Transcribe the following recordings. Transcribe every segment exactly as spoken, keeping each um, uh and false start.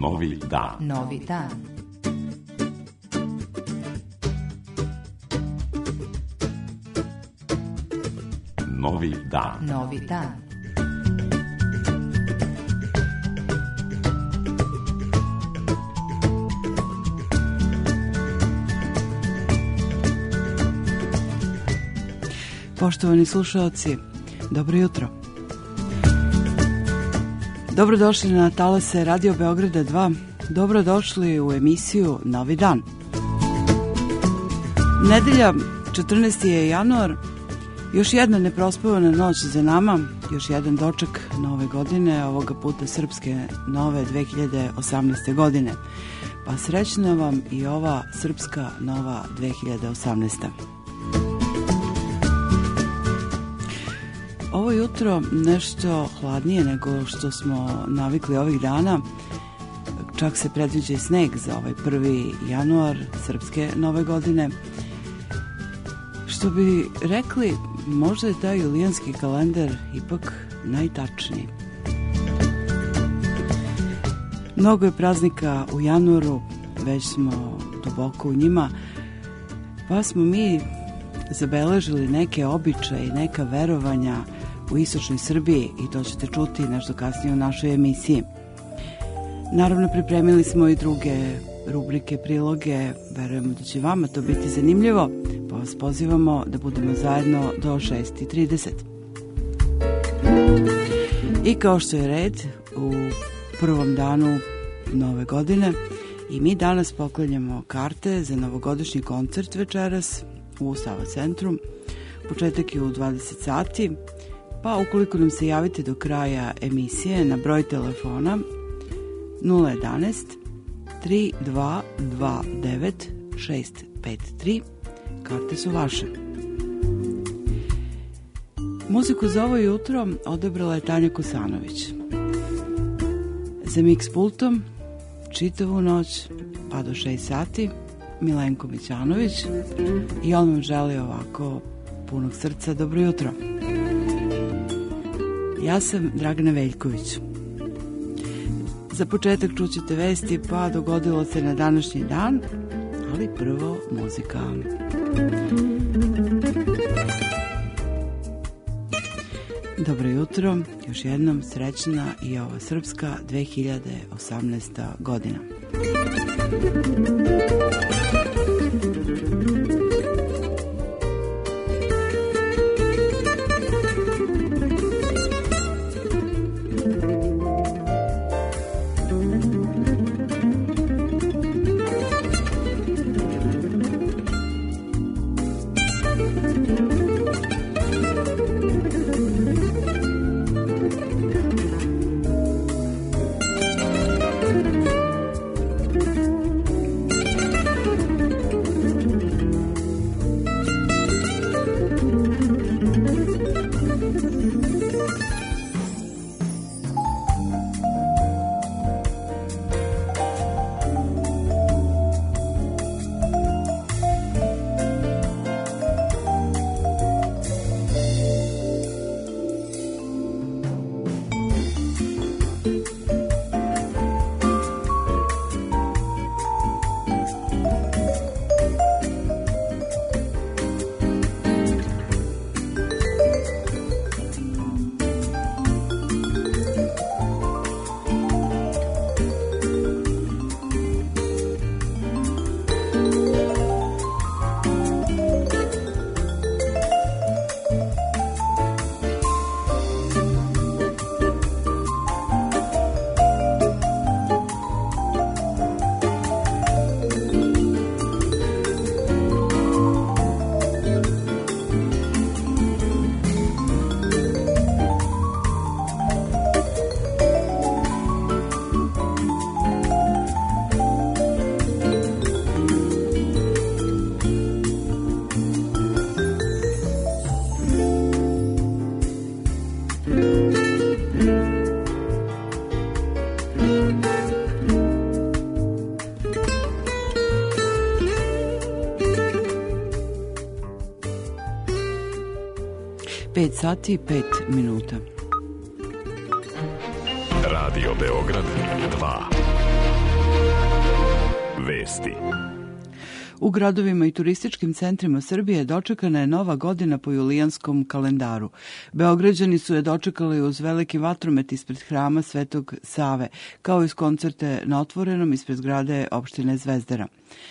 Novi dan. Novi dan. Novi dan. Novi dan. Poštovani slušalci, dobro jutro. Dobrodošli na talase Radio Beograda dva. Dobrodošli u emisiju Novi dan. Nedelja, četrnaesti je januar. Još jedna neprospavana noć za nama, još jedan doček nove godine, ovoga puta srpske nove dve hiljade osamnaeste godine. Pa srećna vam i ova srpska nova dve hiljade osamnaesta. Ovo jutro nešto hladnije nego što smo navikli ovih dana. Čak se predviđa i sneg za ovaj prvi januar srpske nove godine. Što bi rekli, možda je taj julijanski kalendar ipak najtačniji. Mnogo je praznika u januaru, već smo duboko u njima, pa smo mi zabeležili neke običaje i neka verovanja u istočnoj Srbiji i to ćete čuti nešto kasnije u našoj emisiji. Naravno, pripremili smo i druge rubrike, priloge, verujemo da će vama to biti zanimljivo, pa vas pozivamo da budemo zajedno do šest i trideset. I kao što je red, u prvom danu nove godine i mi danas poklanjamo karte za novogodišnji koncert večeras u Sava centru. Početak je u dvadeset sati, pa ukoliko nam se javite do kraja emisije na broj telefona nula jedanaest tri dva dva devet šest pet tri, karte su vaše. Muziku za ovo jutro odabrala je Tanja Kosanović. Za mix pultom čitavu noć pa do šest sati Milenko Mićanović i on vam želi ovako punog srca dobro jutro. Ja sam Dragana Veljković. Za početak čućete vesti, pa dogodilo se na današnji dan, ali prvo muzika. Dobro jutro, još jednom srećna i ova srpska dve hiljade osamnaesta godina. pet sati i pet minuta. Radio Beograd dva. Vesti. U gradovima i turističkim centrima Srbije dočekana je nova godina po julijanskom kalendaru. Beograđani su je dočekali uz veliki vatromet ispred hrama Svetog Save, kao i s koncerte na otvorenom ispred zgrade opštine Zvezdara.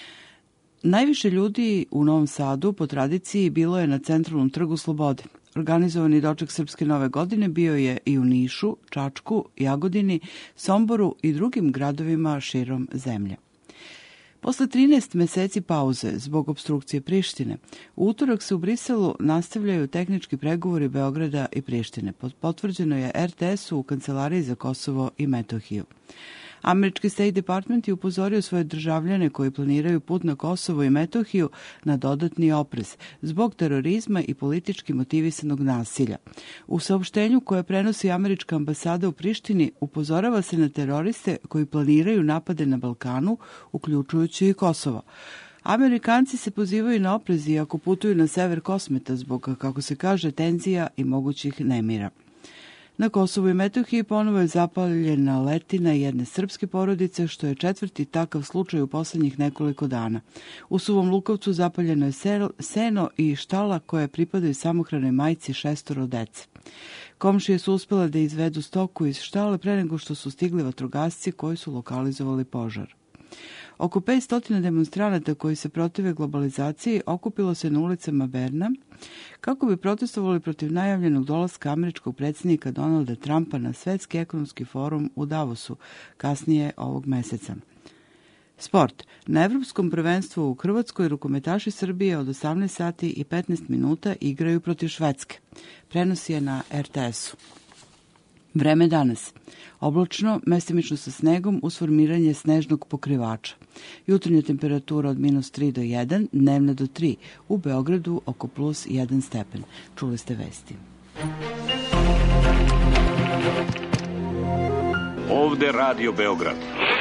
Najviše ljudi u Novom Sadu po tradiciji bilo je na centralnom trgu Slobode. Organizovani doček Srpske nove godine bio je i u Nišu, Čačku, Jagodini, Somboru i drugim gradovima širom zemlje. Posle trinaest meseci pauze zbog opstrukcije Prištine, u utorak se u Briselu nastavljaju tehnički pregovori Beograda i Prištine. Potvrđeno je er te esu u Kancelariji za Kosovo i Metohiju. Američki State Department je upozorio svoje državljane koji planiraju put na Kosovo i Metohiju na dodatni oprez zbog terorizma i politički motivisanog nasilja. U saopštenju koje prenosi američka ambasada u Prištini upozorava se na teroriste koji planiraju napade na Balkanu, uključujući i Kosovo. Amerikanci se pozivaju na oprez iako putuju na sever Kosmeta zbog, kako se kaže, tenzija i mogućih nemira. Na Kosovu i Metohiji ponovo je zapaljena letina jedne srpske porodice, što je četvrti takav slučaj u poslednjih nekoliko dana. U Suvom Lukovcu zapaljeno je seno i štala koje pripadaju samohranoj majci šestoro dece. Komšije su uspjele da izvedu stoku iz štale pre nego što su stigli vatrogasci koji su lokalizovali požar. Oko petsto demonstranata koji se protive globalizaciji okupilo se na ulicama Berna kako bi protestovali protiv najavljenog dolaska američkog predsjednika Donalda Trumpa na Svetski ekonomski forum u Davosu kasnije ovog meseca. Sport. Na Evropskom prvenstvu u Hrvatskoj rukometaši Srbije od osamnaest sati i petnaest minuta igraju protiv Švedske. Prenos je na er te esu. Vreme danas. Oblačno, mestimično sa snegom uz formiranje snežnog pokrivača. Jutarnja temperatura od minus tri do jedan, dnevna do tri. U Beogradu oko plus jedan stepen. Čuli ste vesti. Ovde Radio Beograd.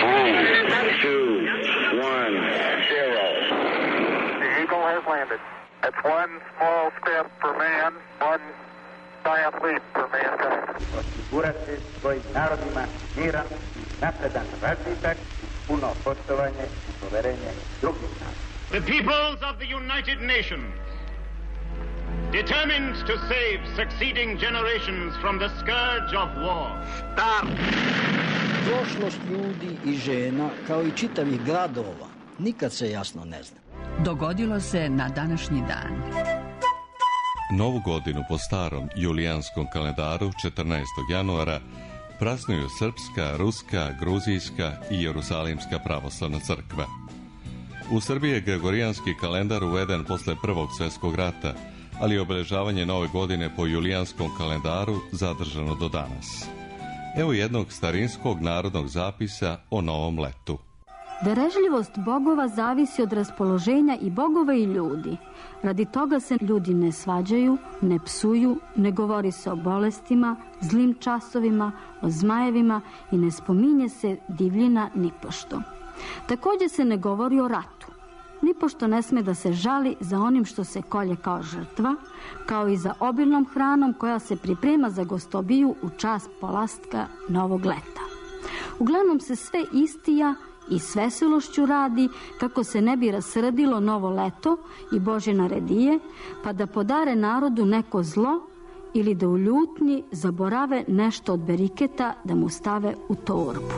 The Eagle has landed. That's one small step for man, one giant leap for mankind. Osigurati svojim narodima miran, napredan razvitak, puno poštovanje i poverenje drugih naroda. The peoples of the United Nations, determined to save succeeding generations from the scourge of war. Start! Prošlost ljudi i žena, kao i čitavih gradova, nikad se jasno ne zna. Dogodilo se na današnji dan. Novu godinu po starom julijanskom kalendaru četrnaestog januara praznuju Srpska, Ruska, Gruzijska i Jerusalimska pravoslavna crkva. U Srbiji je gregorijanski kalendar uveden posle Prvog svjetskog rata, ali je obeležavanje nove godine po julijanskom kalendaru zadržano do danas. Evo jednog starinskog narodnog zapisa o novom letu. Darežljivost bogova zavisi od raspoloženja i bogova i ljudi. Radi toga se ljudi ne svađaju, ne psuju, ne govori se o bolestima, zlim časovima, o zmajevima i ne spominje se divljina nipošto. Također se ne govori o ratu. Nipošto ne sme da se žali za onim što se kolje kao žrtva, kao i za obilnom hranom koja se priprema za gostobiju u čast polastka novog leta. Uglavnom se sve istija i s veselošću radi kako se ne bi rasrdilo novo leto i Bože naredije, pa da podare narodu neko zlo ili da u ljutnji zaborave nešto od beriketa da mu stave u torbu.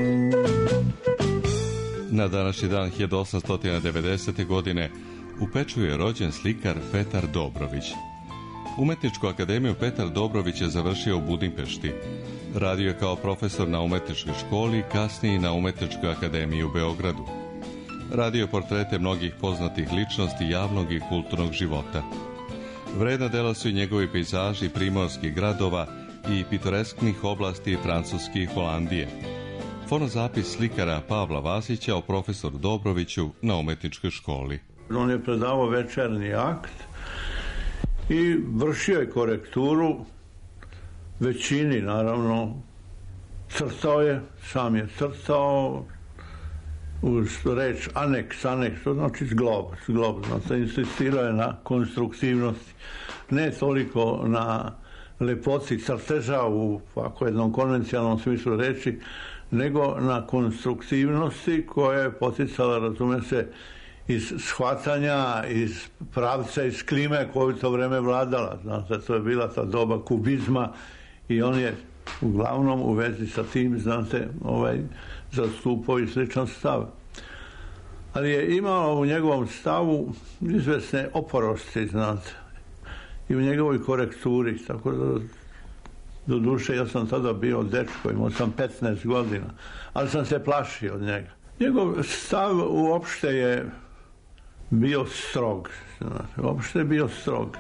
Na današnji dan hiljadu osamsto devedesete. godine u Peču je rođen slikar Petar Dobrović. Umetničku akademiju Petar Dobrović je završio u Budimpešti. Radio je kao profesor na umetničkoj školi, kasnije na Umetničkoj akademiji u Beogradu. Radio je portrete mnogih poznatih ličnosti javnog i kulturnog života. Vredna dela su i njegovi pejzaži primorskih gradova i pitoresknih oblasti Francuske i Holandije. Fonozapis slikara Pavla Vasića o profesoru Dobroviću na umetničkoj školi. On je predavao večernji akt i vršio je korekturu većini, naravno. Crtao je, sam je crtao uz reč aneks, aneks, to znači zglob, zglob, znači insistirao je na konstruktivnosti, ne toliko na lepoci crteža u ovako jednom konvencionalnom smislu reči, nego na konstruktivnosti koja je poticala, razume se, iz shvatanja, iz pravca, iz klime koju to vreme vladala. Znate, to je bila ta doba kubizma i on je uglavnom u vezi sa tim, znate, ovaj, zastupao i sličan stav. Ali je imao u njegovom stavu izvesne oporosti, znate, i u njegovoj korekturi, tako da do duše ja sam tada bio dečko, imao sam petnaest godina, ali sam se plašio od njega. Njegov stav uopšte je bio strog, znate, uopšte je bio strog.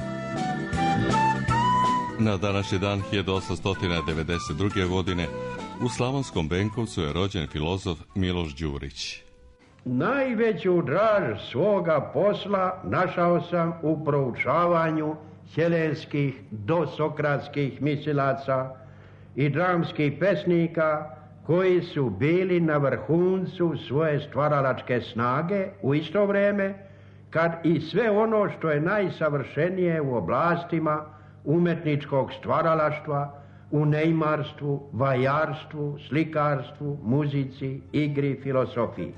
Na današnji dan hiljadu osamsto devedeset druge. godine u Slavonskom Benkovcu je rođen filozof Miloš Đurić. Najveću draž svoga posla našao sam u proučavanju helenskih dosokratskih mislilaca i dramskih pesnika koji su bili na vrhuncu svoje stvaralačke snage u isto vreme kad i sve ono što je najsavršenije u oblastima umetničkog stvaralaštva, u neimarstvu, vajarstvu, slikarstvu, muzici, igri, filosofiji.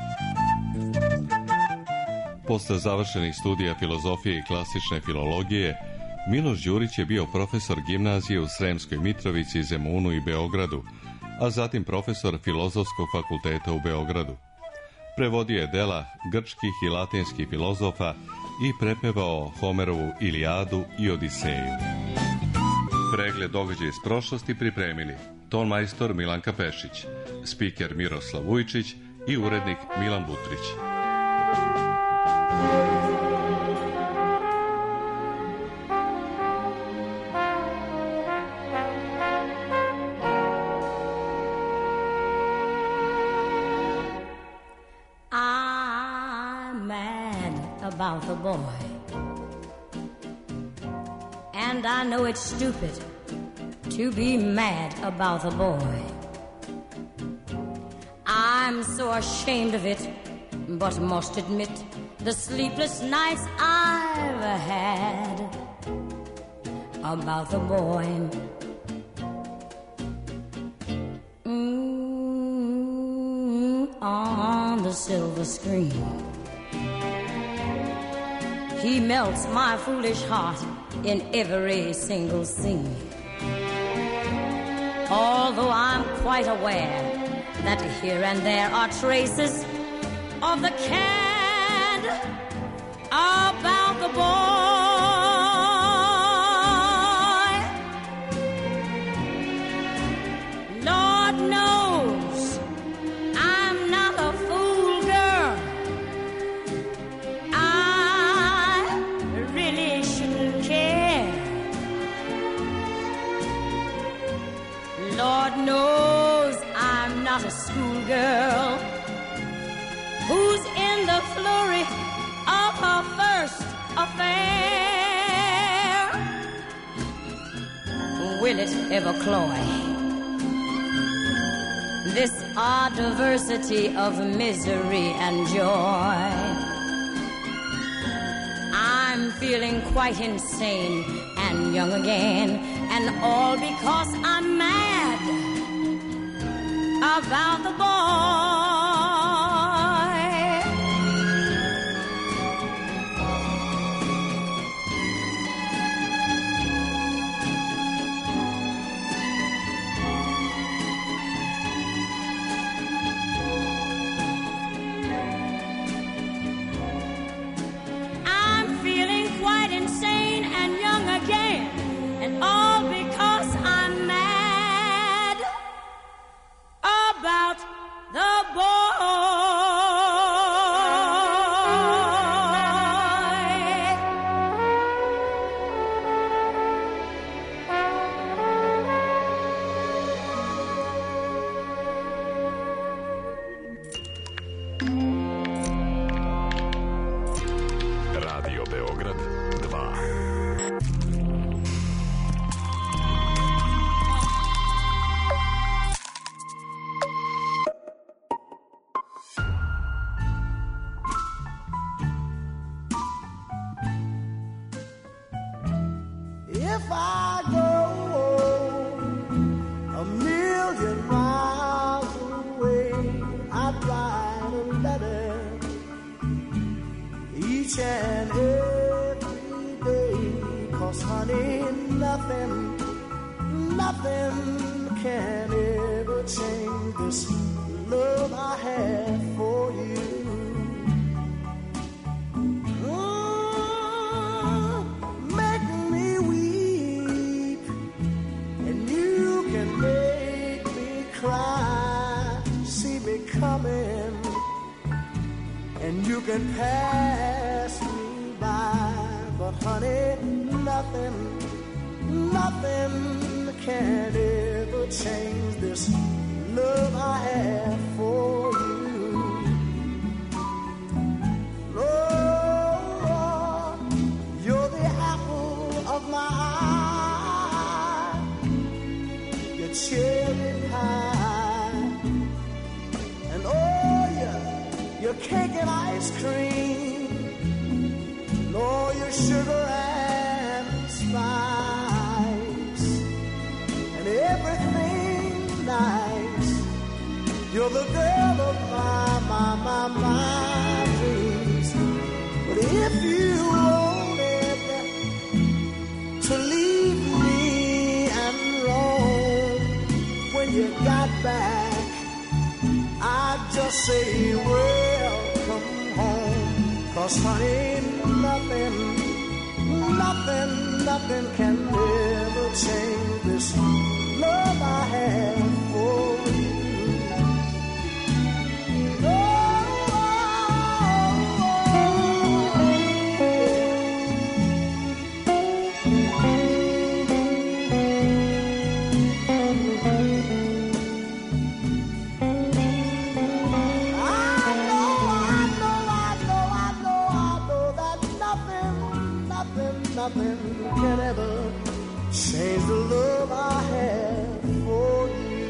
Posle završenih studija filozofije i klasične filologije, Miloš Đurić je bio profesor gimnazije u Sremskoj Mitrovici, Zemunu i Beogradu, a zatim profesor Filozofskog fakulteta u Beogradu. Prevodio je dela grčkih i latinskih filozofa i prepevao Homerovu Ilijadu i Odiseju. Pregled događaja iz prošlosti pripremili ton majstor Milanka Pešić, spiker Miroslav Vujčić i urednik Milan Butrić. I'm mad about the boy, and I know it's stupid to be mad about the boy. I'm so ashamed of it, but must admit the sleepless nights I've had about the boy. Mm, on the silver screen, he melts my foolish heart in every single scene. Although I'm quite aware that here and there are traces of the cad about the boy. Lord knows I'm not a fool girl. I really shouldn't care. Lord knows I'm not a schoolgirl who's in the flurry of her first affair. Will it ever cloy this odd diversity of misery and joy? I'm feeling quite insane and young again, and all because I'm mad about the boy. I'm feeling quite insane and young again, and all because I'm mad about the boy. Radio Beograd dva. If I go a million miles each and every day. 'Cause honey, nothing, nothing can ever change this love I have for you. Mm, make me weep, and you can make me cry. See me coming, and you can pass me by. But honey, nothing, nothing can ever change this love I have for you. Lord, you're the apple of my eye, your cherry pie, and oh yeah, your cake and ice cream, Lord, your sugar and spice, and everything nice. You're the girl of my, my, my, my dreams. But if you wanted to leave me and roam, when you got back, I'd just say welcome home. 'Cause honey, nothing, nothing, nothing can ever change this love I have for you. Nothing can ever change the love I have for you.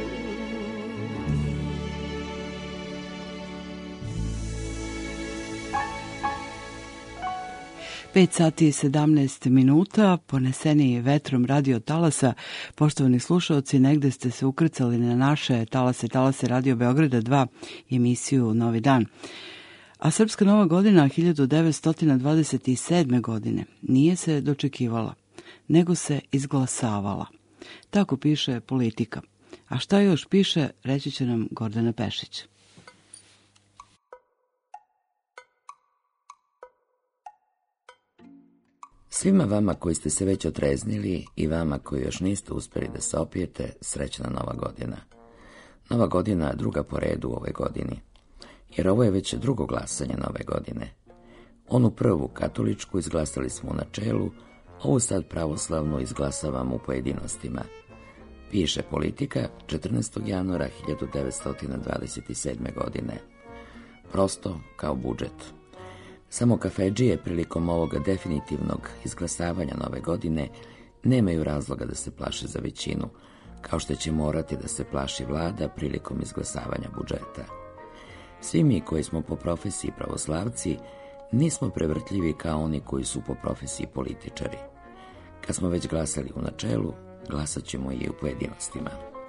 pet sati i sedamnaest minuta, poneseni vetrom radio talasa. Poštovani slušalci, negde ste se ukrcali na naše talase, talase Radio Beograda dva, emisiju Novi dan. A Srpska nova godina hiljadu devetsto dvadeset sedme. godine nije se dočekivala, nego se izglasavala. Tako piše Politika. A šta još piše, reći će nam Gordana Pešić. Svima vama koji ste se već otreznili i vama koji još niste uspjeli da se opijete, srećna Nova godina. Nova godina je druga po redu u ovoj godini, jer ovo je već drugo glasanje Nove godine. Onu prvu, katoličku, izglasali smo u načelu, ovu sad pravoslavnu izglasavamo u pojedinostima. Piše Politika četrnaestog januara hiljadu devetsto dvadeset sedme. godine. Prosto kao budžet. Samo kafedžije prilikom ovoga definitivnog izglasavanja Nove godine nemaju razloga da se plaše za većinu, kao što će morati da se plaši vlada prilikom izglasavanja budžeta. Svi mi koji smo po profesiji pravoslavci nismo prevrtljivi kao oni koji su po profesiji političari. Kad smo već glasali u načelu, glasat ćemo i u pojedinostima.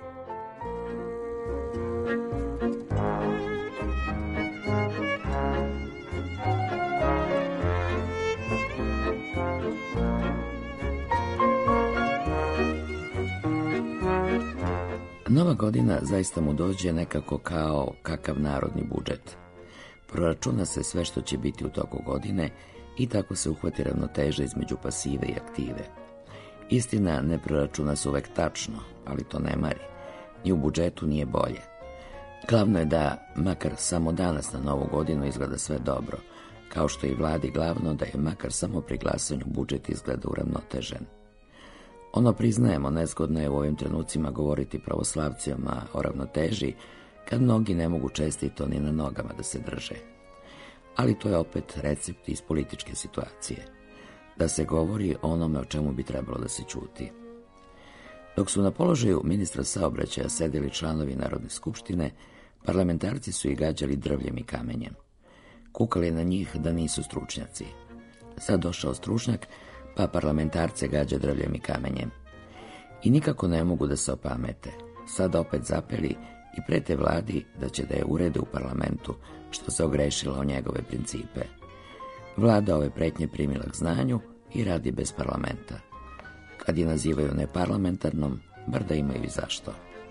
Nova godina zaista mu dođe nekako kao kakav narodni budžet. Proračuna se sve što će biti u toku godine i tako se uhvati ravnoteža između pasive i aktive. Istina, ne proračuna se uvek tačno, ali to ne mari. Ni u budžetu nije bolje. Glavno je da, makar samo danas na Novu godinu izgleda sve dobro, kao što je i vladi glavno da je makar samo pri glasanju budžet izgleda uravnotežen. Ono priznajemo, nezgodno je u ovim trenucima govoriti pravoslavcima o ravnoteži, kad mnogi ne mogu čestito ni na nogama da se drže. Ali to je opet recept iz političke situacije, da se govori o onome o čemu bi trebalo da se ćuti. Dok su na položaju ministra saobraćaja sedeli članovi Narodne skupštine, parlamentarci su ih gađali drvljem i kamenjem. Kukali na njih da nisu stručnjaci. Sad došao stručnjak, pa parlamentarce gađa drvljem i kamenjem. I nikako ne mogu da se opamete. Sad opet zapeli i prete vladi da će da je urede u parlamentu, što se ogrešila o njegove principe. Vlada ove pretnje primila k znanju i radi bez parlamenta. Kad je nazivaju neparlamentarnom, bar da imaju i zašto.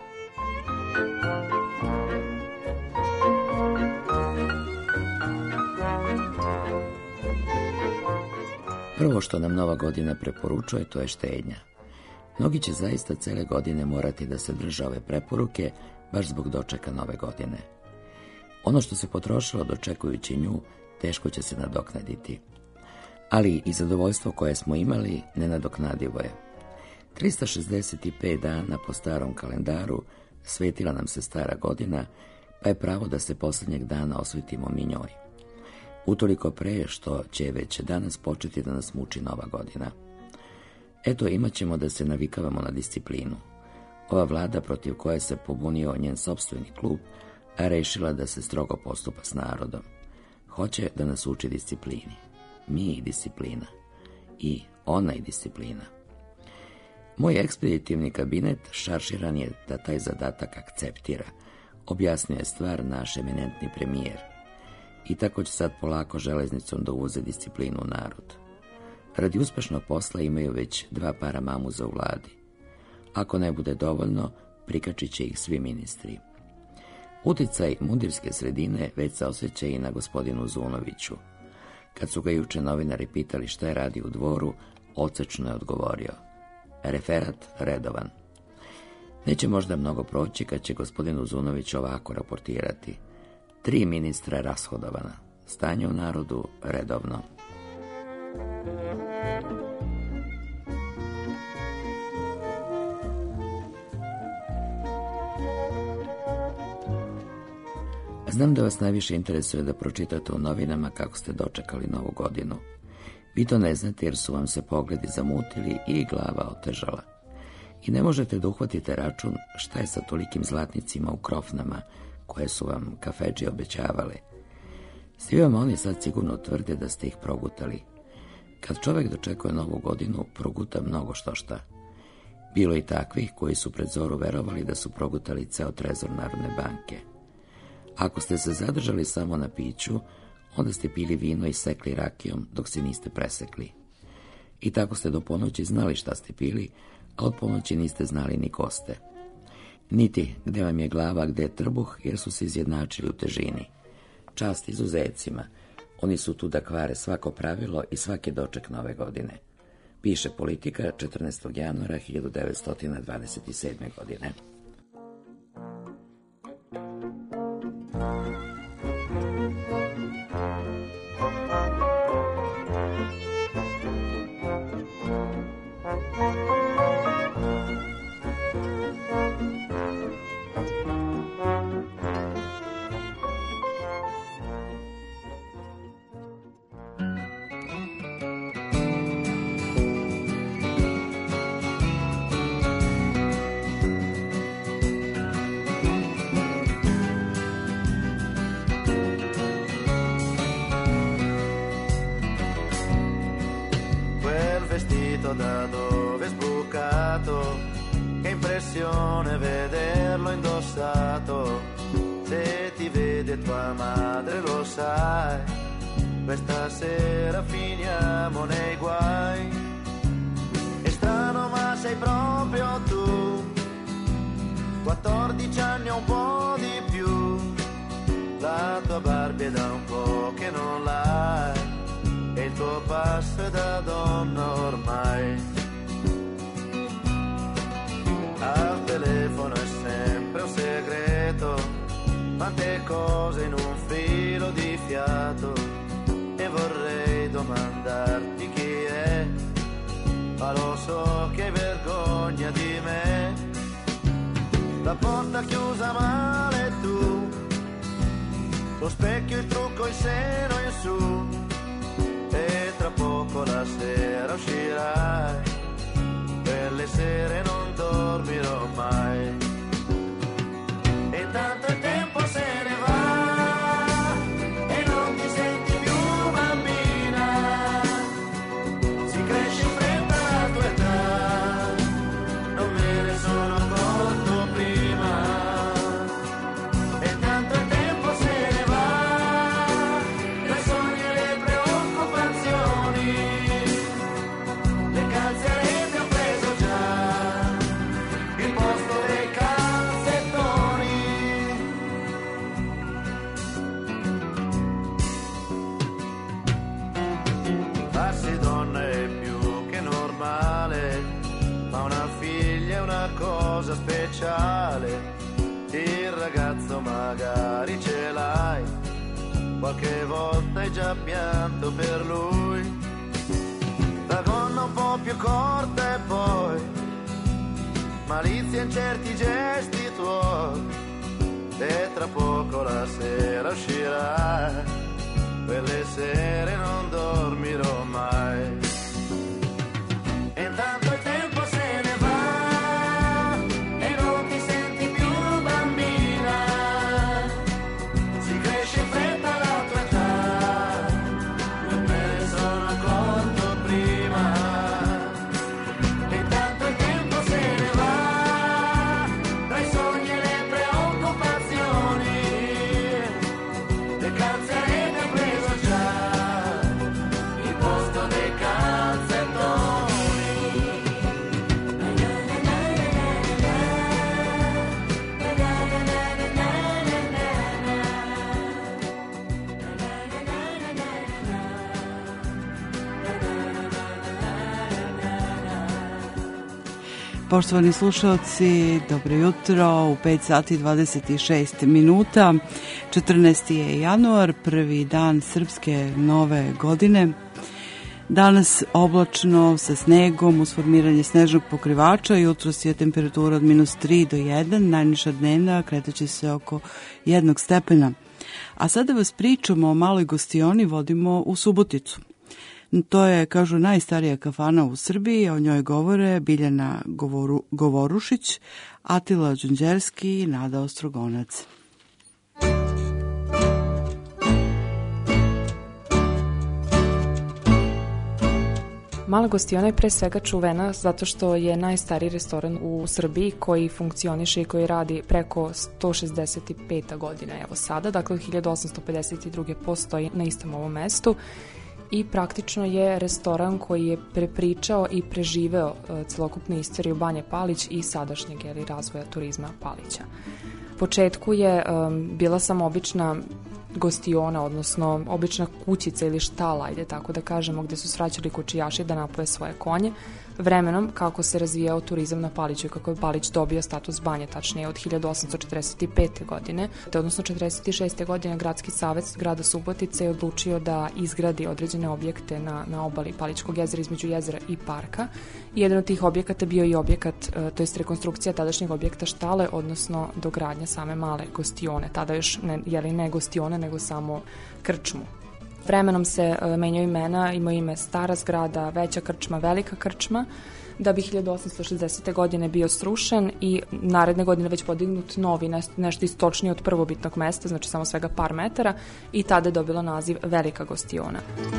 Prvo što nam Nova godina preporučuje, to je štednja. Mnogi će zaista cele godine morati da se drže ove preporuke, baš zbog dočeka Nove godine. Ono što se potrošilo dočekujući nju, teško će se nadoknaditi. Ali i zadovoljstvo koje smo imali nenadoknadivo je. trista šezdeset pet dana po starom kalendaru svetila nam se stara godina, pa je pravo da se posljednjeg dana osvetimo mi njoj. Utoliko pre što će već danas početi da nas muči Nova godina. Eto, imat ćemo da se navikavamo na disciplinu. Ova vlada protiv koje se pobunio njen sopstveni klub, a rešila da se strogo postupa s narodom. Hoće da nas uči disciplini. Mi i disciplina. I ona i disciplina. Moj ekspeditivni kabinet šarširan je da taj zadatak akceptira. Objasnio je stvar naš eminentni premijer. I tako će sad polako železnicom da uvoze disciplinu u narod. Radi uspešnog posla imaju već dva para mamuza u vladi. Ako ne bude dovoljno, prikačit će ih svi ministri. Uticaj mundirske sredine već se osjeća i na gospodinu Zunoviću. Kad su ga juče novinari pitali šta je radi u dvoru, odsečno je odgovorio: referat redovan. Neće možda mnogo proći kad će gospodin Uzunović ovako raportirati: tri ministra rashodovana, stanje u narodu redovno. Znam da vas najviše interesuje da pročitate u novinama kako ste dočekali Novu godinu. Vi to ne znate jer su vam se pogledi zamutili i glava otežala. I ne možete da uhvatite račun šta je sa tolikim zlatnicima u krofnama koje su vam kafedži obećavale. Svi vam oni sad sigurno tvrde da ste ih progutali. Kad čovjek dočekuje Novu godinu, proguta mnogo što šta. Bilo i takvih koji su pred zoru verovali da su progutali ceo trezor Narodne banke. Ako ste se zadržali samo na piću, onda ste pili vino i sekli rakijom dok se niste presekli. I tako ste do ponoći znali šta ste pili, a od ponoći niste znali ni ko ste. Niti gde vam je glava, gde je trbuh, jer su se izjednačili u težini. Čast izuzecima, oni su tu da kvare svako pravilo i svaki doček Nove godine. Piše Politika četrnaestog januara hiljadu devetsto dvadeset sedme. godine. Da dove è sbucato, che impressione vederlo indossato. Se ti vede tua madre lo sai, questa sera finiamo nei guai. È strano ma sei proprio tu, quattordici anni o un po' di più. La tua Barbie è da un po' che non l'hai, e il tuo passo è da donna ormai. Al telefono è sempre un segreto, quante cose in un filo di fiato, e vorrei domandarti chi è, ma lo so che hai vergogna di me. La porta chiusa male tu, lo specchio, il trucco, il seno in su, e tra poco la sera uscirai, per le sere non dormirò mai. E tanto il tempo se ne va e non ti senti più bambina, si cresce in fretta la tua età, non me ne sono accorto prima. E tanto il tempo se ne va, i sogni e le preoccupazioni, speciale, il ragazzo magari ce l'hai, qualche volta hai già pianto per lui, la gonna un po' più corta e poi malizia in certi gesti tuoi, e tra poco la sera uscirà, quelle sere non dormirò mai. E intanto il tempo se ne va e non ti senti più bambina, si cresce in fretta la tua età, io me ne sono accorto prima. E intanto il tempo se ne va tra i sogni e le preoccupazioni, le canzoni che ho preso già il posto dei calzettoni. Poštovani slušalci, dobro jutro, u pet sati dvadeset šest minuta, četrnaesti je januar, prvi dan srpske nove godine. Danas oblačno sa snegom uz formiranje snežnog pokrivača, jutros je temperatura od minus tri do jedan, najniža dnevna kretaće se oko jednog stepena. A sada vas pričamo o maloj gostioni vodimo u Suboticu. To je, kažu, najstarija kafana u Srbiji, o njoj govore Biljana Govoru, Govorušić, Atila Đunđerski i Nada Ostrogonac. Mala gostiona je pre svega čuvena zato što je najstariji restoran u Srbiji koji funkcioniše i koji radi preko sto šezdeset peta godina, evo sada, dakle hiljadu osamsto pedeset druge postoji na istom ovom mestu. I praktično je restoran koji je prepričao i preživeo uh, celokupnu istoriju Banje Palić i sadašnjeg jeli, razvoja turizma Palića. U početku je um, bila samo obična gostiona, odnosno obična kućica ili štala, ajde tako da kažemo, gde su svraćali kočijaši da napoje svoje konje. Vremenom, kako se razvijao turizam na Paliću i kako je Palić dobio status banje, tačnije od hiljadu osamsto četrdeset pete. godine, te odnosno četrdeset šeste. godine Gradski savet grada Subotice je odlučio da izgradi određene objekte na, na obali Palićkog jezera između jezera i parka. Jedan od tih objekata bio i objekat, to jest rekonstrukcija tadašnjeg objekta štale, odnosno dogradnja same male gostione, tada još ne, jeli ne gostione, nego samo krčmu. Vremenom se uh, menjaju imena, imaju ime Stara zgrada, Veća krčma, Velika krčma, da bi hiljadu osamsto šezdesete. godine bio srušen i naredne godine već podignut novi, nešto istočniji od prvobitnog mesta, znači samo svega par metara, i tada je dobilo naziv Velika gostiona.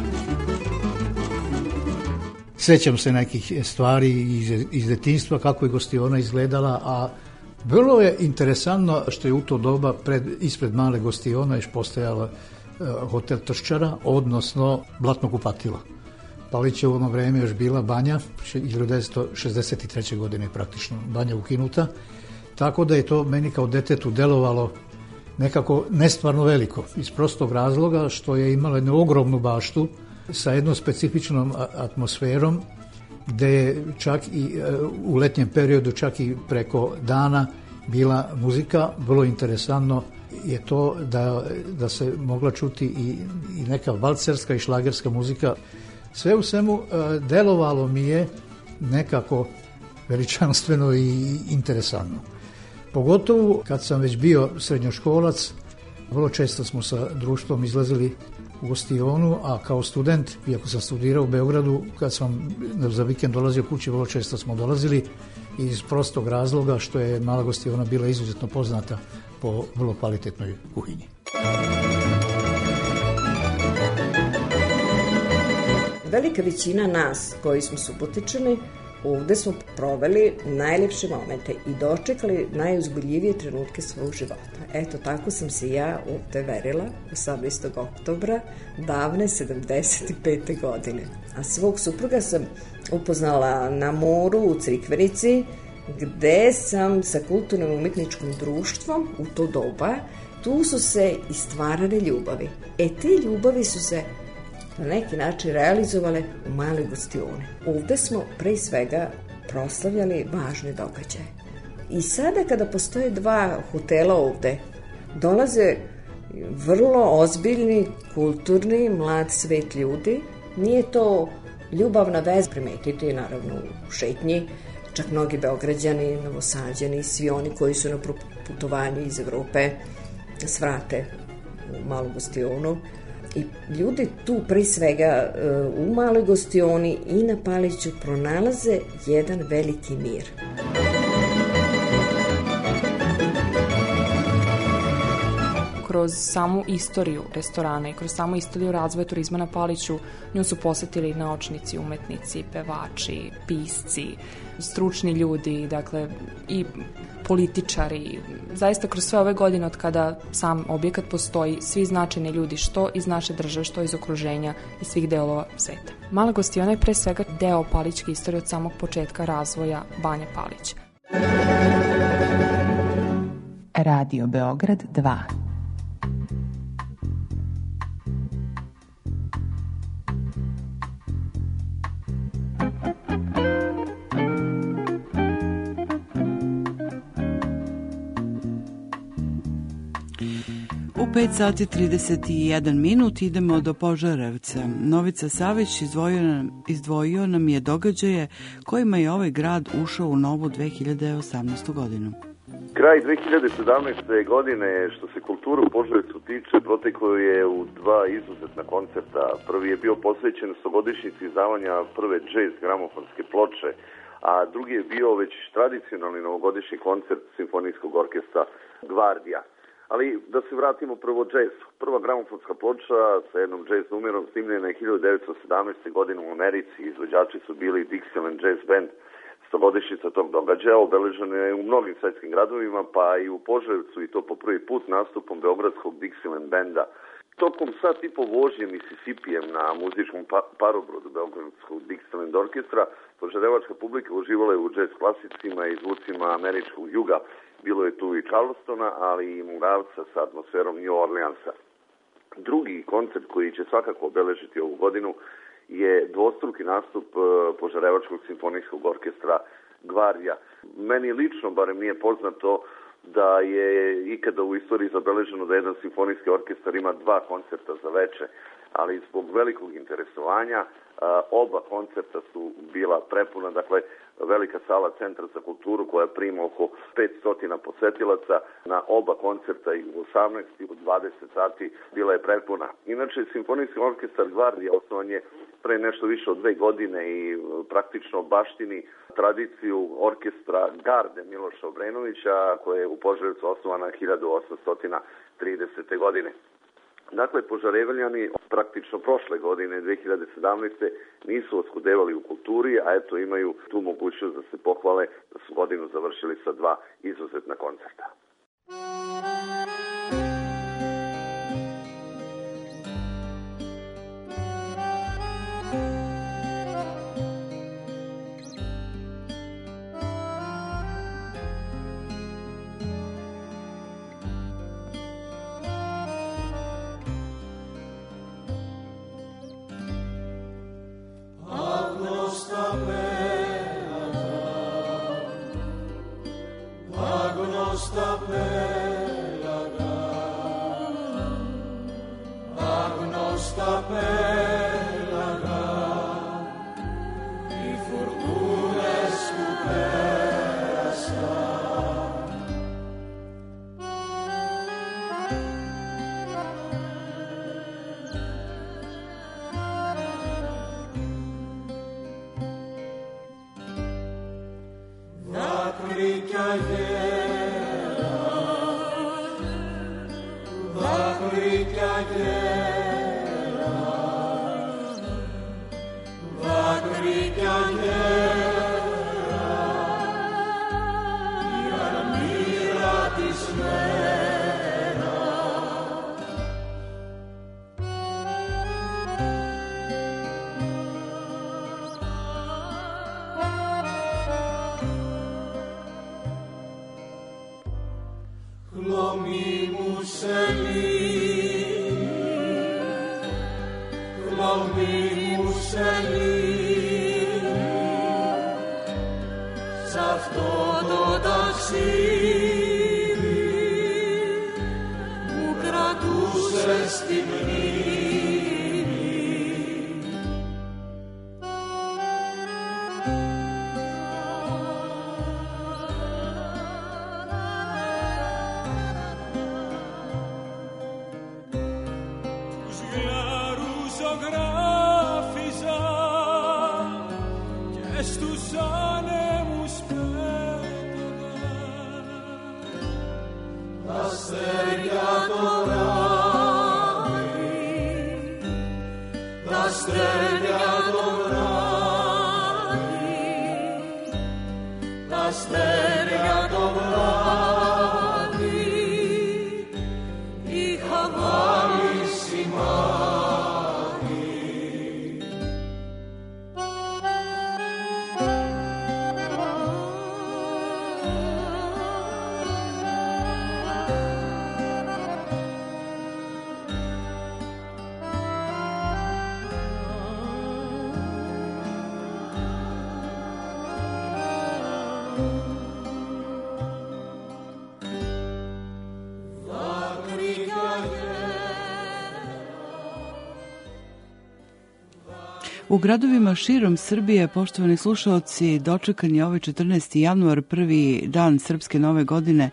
Sećam se nekih stvari iz, iz detinjstva, kako je gostiona izgledala, a vrlo je interesantno što je u to doba pred, ispred male gostiona još postojala hotel Trščara, odnosno Blatno kupatilo. Palić je u ono vreme još bila banja, hiljadu devetsto šezdeset treće. godine praktično banja ukinuta, tako da je to meni kao detetu delovalo nekako nestvarno veliko, iz prostog razloga što je imala jednu ogromnu baštu sa jednom specifičnom atmosferom, gde je čak i u letnjem periodu, čak i preko dana bila muzika. Vrlo interesantno je to da, da se mogla čuti i, i neka valcerska i šlagerska muzika. Sve u svemu delovalo mi je nekako veličanstveno i interesantno. Pogotovo kad sam već bio srednjoškolac, vrlo često smo sa društvom izlazili u gostionu, a kao student, iako sam studirao u Beogradu, kad sam za vikend dolazio kući, vrlo često smo dolazili iz prostog razloga što je mala gostiona bila izuzetno poznata po vrlo kvalitetnoj kuhinji. Velika većina nas koji smo Subotičani ovde smo proveli najlepše momente i dočekali najuzbuljivije trenutke svog života. Eto, tako sam se ja ovde verila osamnaestog oktobra davne sedamdeset pete. godine. A svog supruga sam upoznala na moru u Crikvenici, gde sam sa kulturnim umetničkim društvom u to doba, tu su se i stvarane ljubavi. E, te ljubavi su se na neki način realizovale u male gostione. Ovde smo pre svega proslavljali važne događaje. I sada kada postoje dva hotela ovde, dolaze vrlo ozbiljni, kulturni, mlad svet ljudi. Nije to ljubavna veza, primetiti naravno u šetnji, čak mnogi Beograđani, Novosađani, svi oni koji su na putovanju iz Evrope svrate u malu gostionu. I ljudi tu pre svega u maloj gostioni i na Paliću pronalaze jedan veliki mir. Kroz samu istoriju restorana i kroz samu istoriju razvoja turizma na Paliću nju su posetili naučnici, umetnici, pevači, pisci, stručni ljudi, dakle i političari. Zaista kroz sve ove godine od kada sam objekat postoji, svi značajni ljudi što iz naše države, što iz okruženja i svih delova sveta. Mala gostiona je pre svega deo palićke istorije od samog početka razvoja Banje Palića. Radio Beograd dva. U pet sati trideset jedan minut idemo do Požarevca. Novica Savić izdvojio nam, izdvojio nam je događaje kojima je ovaj grad ušao u novu dve hiljade osamnaestu godinu. Kraj dve hiljade sedamnaeste. godine, što se kulture u Požarevcu tiče, proteklo je u dva izuzetna koncerta. Prvi je bio posvećen stogodišnjici izdavanja prve džez gramofonske ploče, a drugi je bio već tradicionalni novogodišnji koncert simfonijskog orkestra Gvardija. Ali da se vratimo prvo džezu. Prva gramofonska ploča sa jednom džez numerom snimljena je hiljadu devetsto sedamnaeste. godine u Americi. Izvođači su bili Dixieland Jazz Band. Stogodišnjica tog događaja obeležena je u mnogim svetskim gradovima, pa i u Požarevcu, i to po prvi put nastupom beogradskog Dixieland Banda. Tokom sat i po vožnje Mississippijem na muzičkom pa parobrodu beogradskog Dixieland orkestra, požarevačka publika uživala je u džez klasicima i zvucima američkog juga. Bilo je tu i Charlestona, ali i Muravca sa atmosferom New Orleansa. Drugi koncert koji će svakako obeležiti ovu godinu je dvostruki nastup Požarevačkog simfonijskog orkestra Gvardija. Meni lično barem nije poznato da je ikada u istoriji zabeleženo da jedan simfonijski orkestar ima dva koncerta za veče, ali zbog velikog interesovanja oba koncerta su bila prepuna, dakle velika sala Centra za kulturu koja prima oko petsto posetilaca na oba koncerta i u osamnaest i u dvadeset sati bila je prepuna. Inače, simfonijski orkestar Gvardija osnovan je pre nešto više od dve godine i praktično baštini tradiciju orkestra Garde Miloša Obrenovića, koja je u Požarevcu osnovana hiljadu osamsto tridesete. godine. Dakle, Požarevaljani praktično prošle godine, dve hiljade sedamnaeste. nisu oskudevali u kulturi, a eto imaju tu mogućnost da se pohvale da su godinu završili sa dva izuzetna koncerta. Lomi museli U gradovima širom Srbije, poštovani slušaoci, dočekan je ovaj četrnaesti januar, prvi dan Srpske nove godine,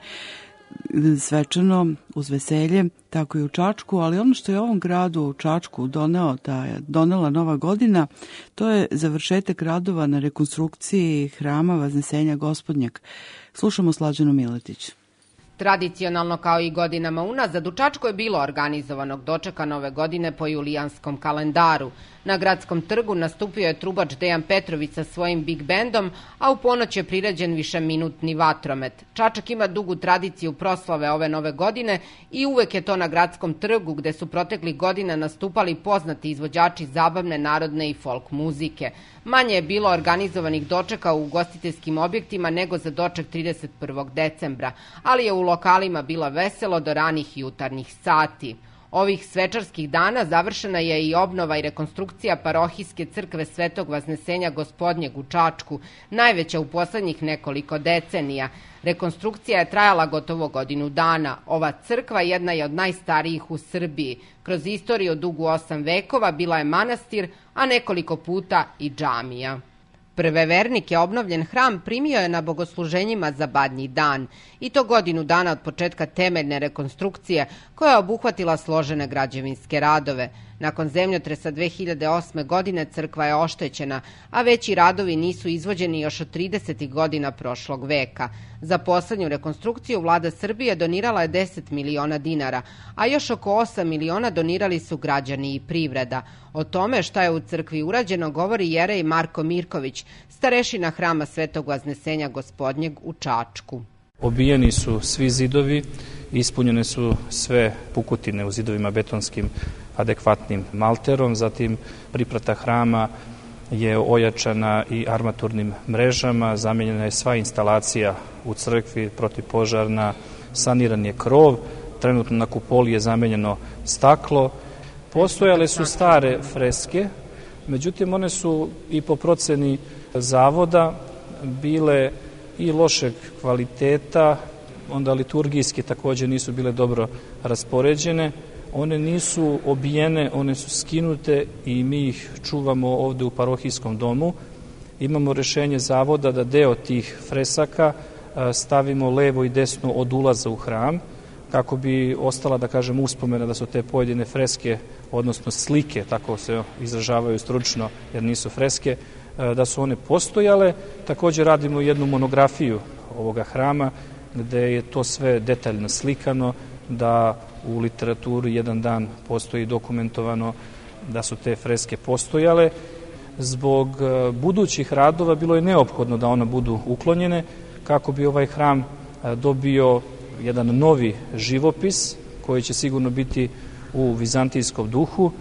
svečano, uz veselje, tako i u Čačku, ali ono što je ovom gradu u Čačku doneo, ta je donela nova godina, to je završetak radova na rekonstrukciji hrama Vaznesenja Gospodnjeg. Slušamo Slađanu Miletić. Tradicionalno kao i godinama unazad, u Čačku je bilo organizovanog dočeka nove godine po julijanskom kalendaru. Na gradskom trgu nastupio je trubač Dejan Petrović sa svojim big bandom, a u ponoć je priređen višeminutni vatromet. Čačak ima dugu tradiciju proslave ove nove godine i uvek je to na gradskom trgu, gde su proteklih godina nastupali poznati izvođači zabavne, narodne i folk muzike. Manje je bilo organizovanih dočeka u ugostiteljskim objektima nego za doček trideset prvog decembra, ali je u lokalima bilo veselo do ranih jutarnjih sati. Ovih svečarskih dana završena je i obnova i rekonstrukcija parohijske crkve Svetog Vaznesenja Gospodnjeg u Čačku, najveća u poslednjih nekoliko decenija. Rekonstrukcija je trajala gotovo godinu dana. Ova crkva jedna je od najstarijih u Srbiji. Kroz istoriju dugu osam vekova bila je manastir, a nekoliko puta i džamija. Prve vernike obnovljen hram primio je na bogosluženjima za Badnji dan, i to godinu dana od početka temeljne rekonstrukcije koja je obuhvatila složene građevinske radove. Nakon zemljotresa dve hiljade osme. godine crkva je oštećena, a veći radovi nisu izvođeni još od tridesetih godina prošlog veka. Za poslednju rekonstrukciju vlada Srbije donirala je deset miliona dinara, a još oko osam miliona donirali su građani i privreda. O tome šta je u crkvi urađeno govori jerej Marko Mirković, starešina hrama Svetog Vaznesenja Gospodnjeg u Čačku. Obijeni su svi zidovi, ispunjene su sve pukotine u zidovima betonskim adekvatnim malterom, zatim priprata hrama je ojačana i armaturnim mrežama, zamenjena je sva instalacija u crkvi, protivpožarna, saniran je krov, trenutno na kupoli je zamenjeno staklo. Postojale su stare freske, međutim one su i po proceni zavoda bile i lošeg kvaliteta, onda liturgijski takođe nisu bile dobro raspoređene. One nisu obijene, one su skinute i mi ih čuvamo ovde u parohijskom domu. Imamo rešenje zavoda da deo tih fresaka stavimo levo i desno od ulaza u hram, kako bi ostala, da kažem, uspomena da su te pojedine freske, odnosno slike, tako se izražavaju stručno jer nisu freske, da su one postojale. Takođe radimo jednu monografiju ovoga hrama gde je to sve detaljno slikano, da u literaturi jedan dan postoji dokumentovano da su te freske postojale. Zbog budućih radova bilo je neophodno da one budu uklonjene kako bi ovaj hram dobio jedan novi živopis koji će sigurno biti u vizantijskom duhu,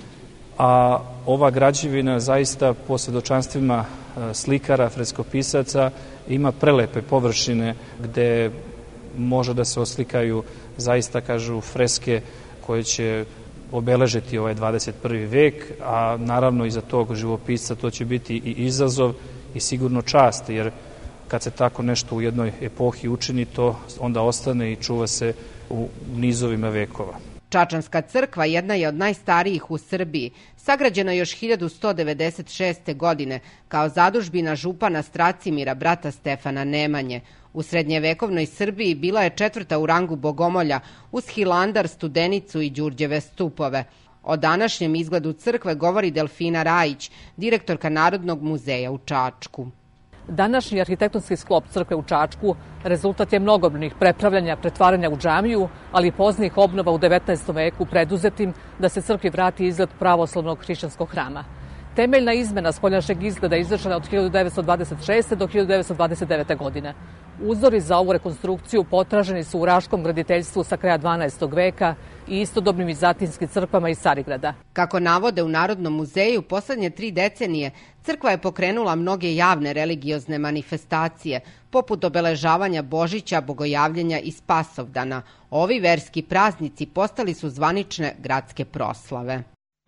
a ova građevina zaista po svedočanstvima slikara, freskopisaca ima prelepe površine gde može da se oslikaju zaista, kažu, freske koje će obeležiti ovaj dvadeset prvi vek, a naravno iza tog živopisca to će biti i izazov i sigurno čast, jer kad se tako nešto u jednoj epohi učini, to onda ostane i čuva se u nizovima vekova. Čačanska crkva jedna je od najstarijih u Srbiji, sagrađena još hiljadu sto devedeset šeste. godine kao zadužbina župana Stracimira, brata Stefana Nemanje. U srednjevekovnoj Srbiji bila je četvrta u rangu bogomolja uz Hilandar, Studenicu i Đurđeve stupove. O današnjem izgledu crkve govori Delfina Rajić, direktorka Narodnog muzeja u Čačku. Današnji arhitektonski sklop crkve u Čačku rezultat je mnogobrojnih prepravljanja, pretvaranja u džamiju, ali i poznih obnova u devetnaestom veku preduzetim da se crkvi vrati izgled pravoslavnog hrišćanskog hrama. Temeljna izmena spoljašnjeg izgleda je izvršena od hiljadu devetsto dvadeset šeste. do hiljadu devetsto dvadeset devete. godine. Uzori za ovu rekonstrukciju potraženi su u raškom graditeljstvu sa kraja dvanaestog veka i istodobnim vizantinskim crkvama iz Carigrada. Kako navode u Narodnom muzeju, poslednje tri decenije crkva je pokrenula mnoge javne religiozne manifestacije, poput obeležavanja Božića, Bogojavljenja i Spasovdana. Ovi verski praznici postali su zvanične gradske proslave.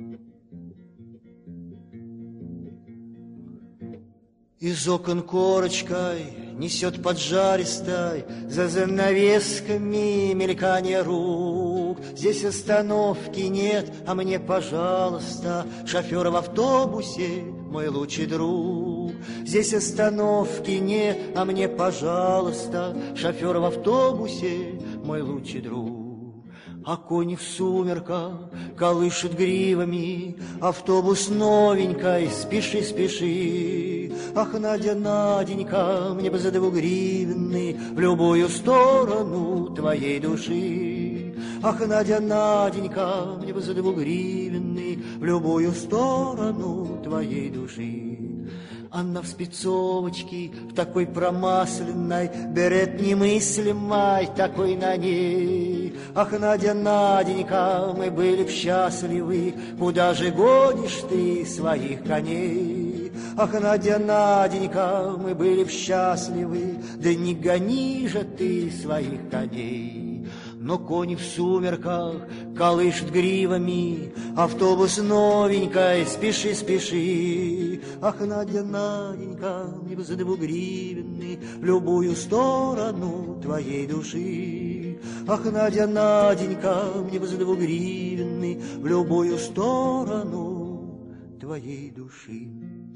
Из окон корочкой несет поджаристой, за занавесками мелькание рук. Здесь остановки нет, а мне, пожалуйста, шофер в автобусе, мой лучший друг. Здесь остановки нет, а мне, пожалуйста, шофер в автобусе, мой лучший друг. А кони в сумерках колышут гривами, автобус новенькой, спеши, спеши. Ах, Надя, Наденька, мне бы за двугривенный в любую сторону твоей души. Ах, Надя, Наденька, мне бы за двугривенный в любую сторону твоей души. Она в спецовочке, в такой промасленной, берет немыслимой такой на ней. Ах, Надя, Наденька, мы были б счастливы, куда же гонишь ты своих коней? Ах, Надя, Наденька, мы были б счастливы, да не гони же ты своих коней. Но кони в сумерках колышут гривами, автобус новенькой, спеши, спеши. Ах, Надя, Наденька, мне бы за двугривенный в любую сторону твоей души. Ах, Надя, Наденька, мне бы за двугривенный в любую сторону твоей души.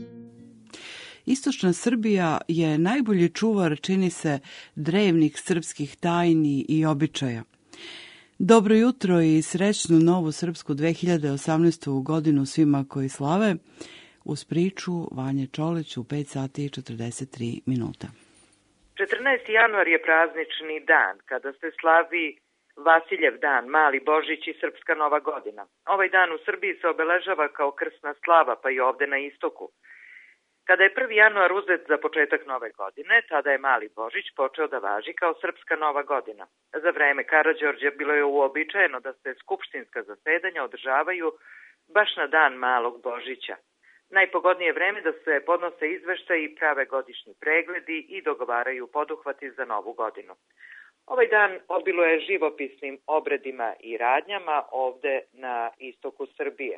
Istočna Srbija je najbolji čuvar, čini se, drevnih srpskih tajni i običaja. Dobro jutro i srećnu novu srpsku dve hiljade osamnaestu. godinu svima koji slave. Uz priču Vanje Čolić u pet sati i četrdeset tri minuta. četrnaesti januar je praznični dan kada se slavi Vasiljev dan, Mali Božić i Srpska Nova godina. Ovaj dan u Srbiji se obeležava kao krsna slava, pa i ovde na istoku. Kada je prvi januar uzet za početak nove godine, tada je Mali Božić počeo da važi kao Srpska Nova godina. Za vreme Karađorđa bilo je uobičajeno da se skupštinska zasedanja održavaju baš na dan Malog Božića. Najpogodnije vreme da se podnose izveštaji i prave godišnji pregledi i dogovaraju poduhvati za novu godinu. Ovaj dan obiluje živopisnim obredima i radnjama ovde na istoku Srbije.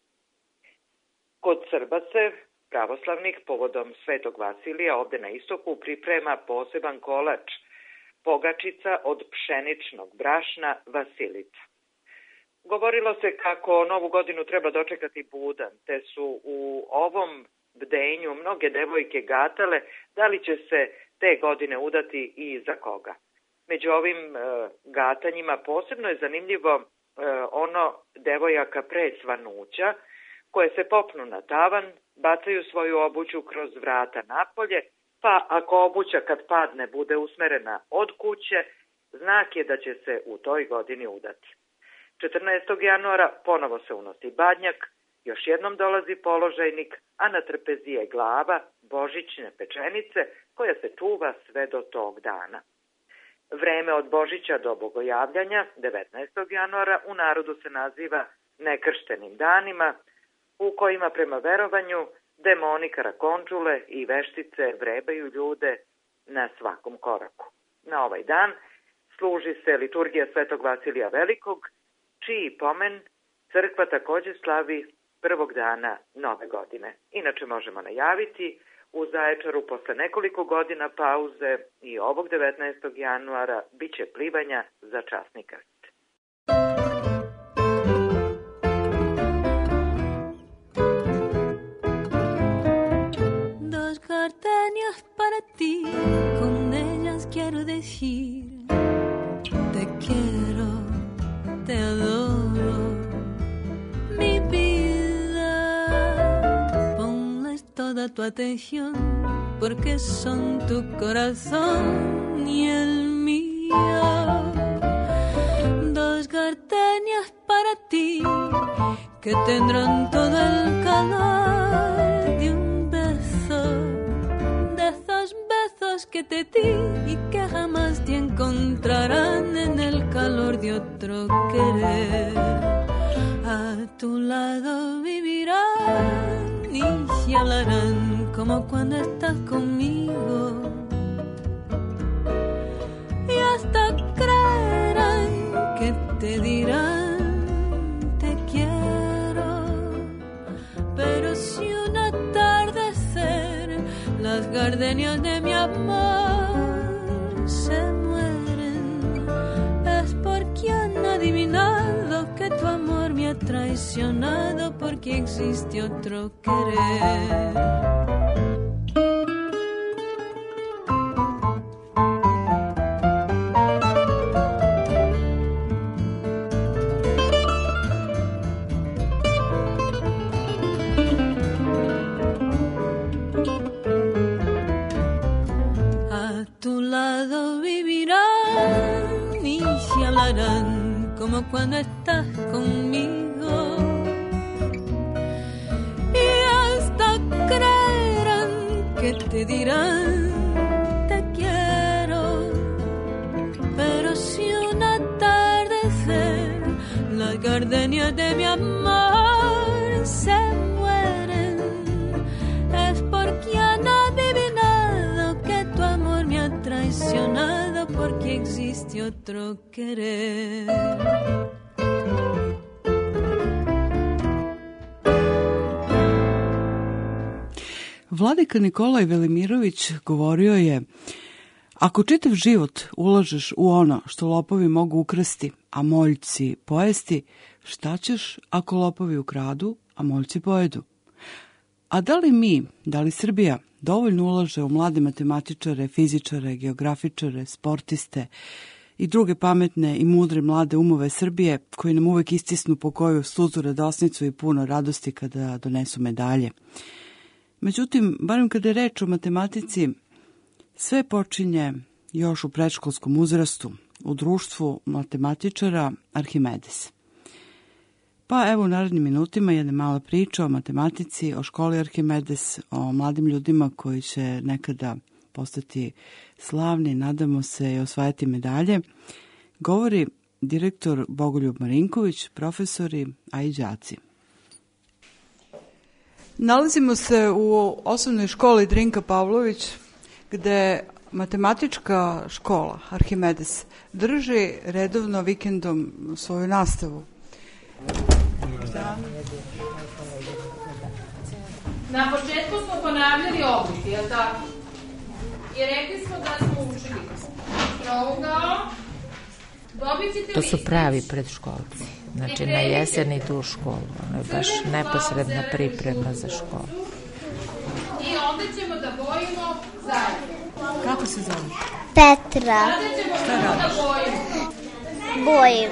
Kod Srba se pravoslavnih povodom Svetog Vasilija ovde na istoku priprema poseban kolač, pogačica od pšeničnog brašna Vasilica. Govorilo se kako novu godinu treba dočekati budan, te su u ovom bdenju mnoge devojke gatale da li će se te godine udati i za koga. Među ovim e, gatanjima posebno je zanimljivo e, ono devojaka pre svanuća, koje se popnu na tavan, bacaju svoju obuću kroz vrata napolje, pa ako obuća kad padne bude usmerena od kuće, znak je da će se u toj godini udati. četrnaestog januara ponovo se unosi badnjak, još jednom dolazi položajnik, a na trpezi je glava božićne pečenice koja se čuva sve do tog dana. Vreme od Božića do Bogojavljanja, devetnaestog januara, u narodu se naziva nekrštenim danima, u kojima prema verovanju demoni karakončule i veštice vrebaju ljude na svakom koraku. Na ovaj dan služi se liturgija Svetog Vasilija Velikog, čiji pomen crkva takođe slavi prvog dana nove godine. Inače možemo najaviti, u Zaječaru posle nekoliko godina pauze i ovog devetnaestog januara biće plivanja za časni krst. tu atención, porque son tu corazón y el mío. Dos gardenias para ti, que tendrán todo el calor de un beso, de esos besos que te di y que jamás te encontrarán en el calor de otro querer. A tu lado vivirán y se hablarán como cuando estás conmigo, y hasta creerán que te dirán te quiero. Pero si un atardecer las gardenias de mi amor se mueren, es porque han adivinado que tu amor me ha traicionado, porque existe otro querer. Como cuando estás conmigo, y hasta creerán que te dirán te quiero. Pero si un atardecer las gardenias de mi amor se mueren, es porque han adivinado que tu amor me ha traicionado, porque existe otro querer. Vladika Nikolaj Velimirović govorio je: ako čitav život ulažeš u ono što lopovi mogu ukrasti, a moljci pojesti, šta ćeš ako lopovi ukradu, a moljci pojedu? A da li mi, da li Srbija dovoljno ulaže u mlade matematičare, fizičare, geografičare, sportiste i druge pametne i mudre mlade umove Srbije, koji nam uvek istisnu po koju suzu, radosnicu i puno radosti kada donesu medalje? Međutim, barem kada je reč o matematici, sve počinje još u predškolskom uzrastu, u društvu matematičara Arhimedes. Pa evo u narednim minutima jedna mala priča o matematici, o školi Arhimedes, o mladim ljudima koji će nekada postati slavni, nadamo se, i osvajati medalje. Govori direktor Bogoljub Marinković, profesori, a i đaci. Nalazimo se u osnovnoj školi Drinka Pavlović, gde matematička škola Arhimedes drži redovno vikendom svoju nastavu. Na početku smo ponavljali oblike, jel tako? I rekli smo da smo učili trougao, dobit ćete... To su pravi predškolci. Znači, na jesen idu u školu. Ono je baš neposredna priprema za školu. I onda ćemo da bojimo zajedno. Kako se zove? Petra. Sada ćemo samo da bojimo. Bojim.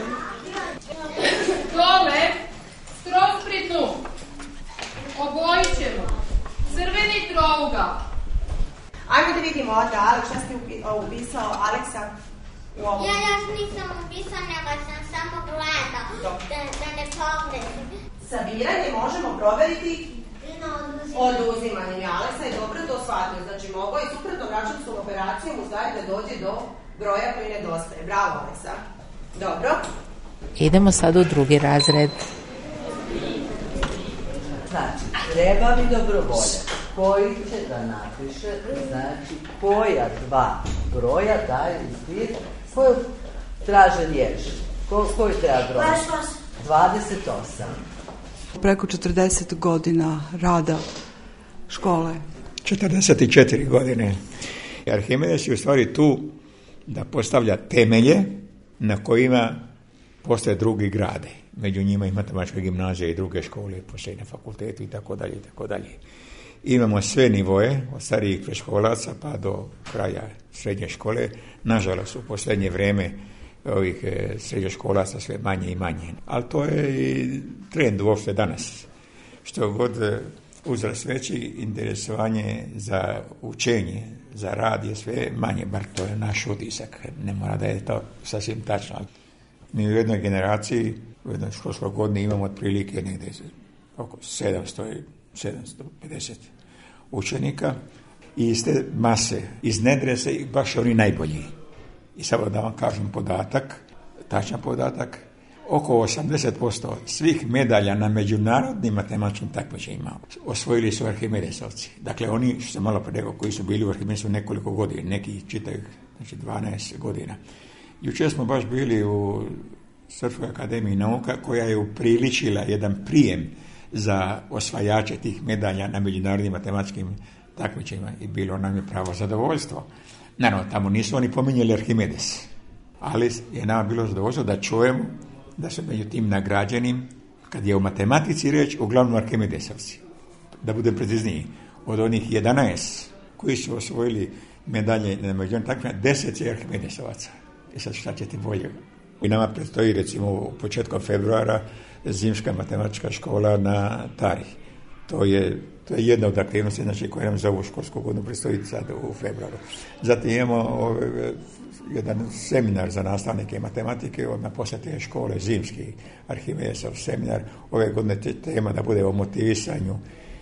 Dole, skroz obojit ćemo. Crveni trougao. Ajmo da vidimo ovdje, Alek, šta ste upisao, Aleksa? U ovom. Ja još nisam upisao, nego sam samo gledao, da, da ne pogrešim. Sabiranje možemo proveriti oduzimanjem. Aleksa je dobro to shvatio. Znači, mogo i suprotnom računskom operacijom uzgajati da dođe do broja koji nedostaje. Bravo, Aleksa. Dobro. Idemo sad u drugi razred. Znači, treba mi dobrovoljac koji će da napiše, znači, koja dva broja daju ispit, koju traže riječ, Ko, koju treba broj? dvadeset osam. Preko četrdeset godina rada škole. četrdeset četiri godine. Arhimedes je u stvari tu da postavlja temelje na kojima postoje drugi grade. Među njima i matematička gimnazija i druge škole, postoje na fakultetu i tako dalje i tako dalje. Imamo sve nivoje, od starijih predškolaca pa do kraja srednje škole. Nažalost, u posljednje vrijeme ovih srednjoškolaca sve manje i manje. Ali to je i trend uopšte danas. Što god uzrast veći, interesovanje za učenje, za rad je sve manje, bar to je naš utisak. Ne mora da je to sasvim tačno. Mi u jednoj generaciji, u jednoj školskoj godini imamo otprilike negdje oko sedamsto i sedamsto pedeset učenika i iz te mase iznedre se baš oni najbolji. I samo da vam kažem podatak, tačan podatak, oko osamdeset posto svih medalja na međunarodnim matematičkim takmičenjima osvojili su Arhimedesovci. Dakle, oni, što sam malo pre rekao, koji su bili u Arhimedesu nekoliko godina, neki čitaju, znači dvanaest godina. Jučer smo baš bili u Srpskoj akademiji nauka koja je upriličila jedan prijem za osvajače tih medalja na međunarodnim matematičkim takmičenjima i bilo nam je pravo zadovoljstvo. Naravno, tamo nisu oni pominjali Arhimedes, ali je nama bilo zadovoljstvo da čujemo da su među tim nagrađenim, kad je u matematici reč, uglavnom Arhimedesovci. Da budem precizniji, od onih jedanaest koji su osvojili medalje na međunarodnim takmičenjima, deset je Arhimedesovaca. I sad šta ćete bolje? I nama predstoji, recimo, u početkom februara zimska matematička škola na Tari. To je, to je jedna od aktivnosti, znači, koja nam za ovu školsku godinu predstoji sad u februaru. Zatim imamo ove, jedan seminar za nastavnike matematike, odmah poslije te škole, zimski Arhimedesov seminar. Ove godine tema da bude o motivisanju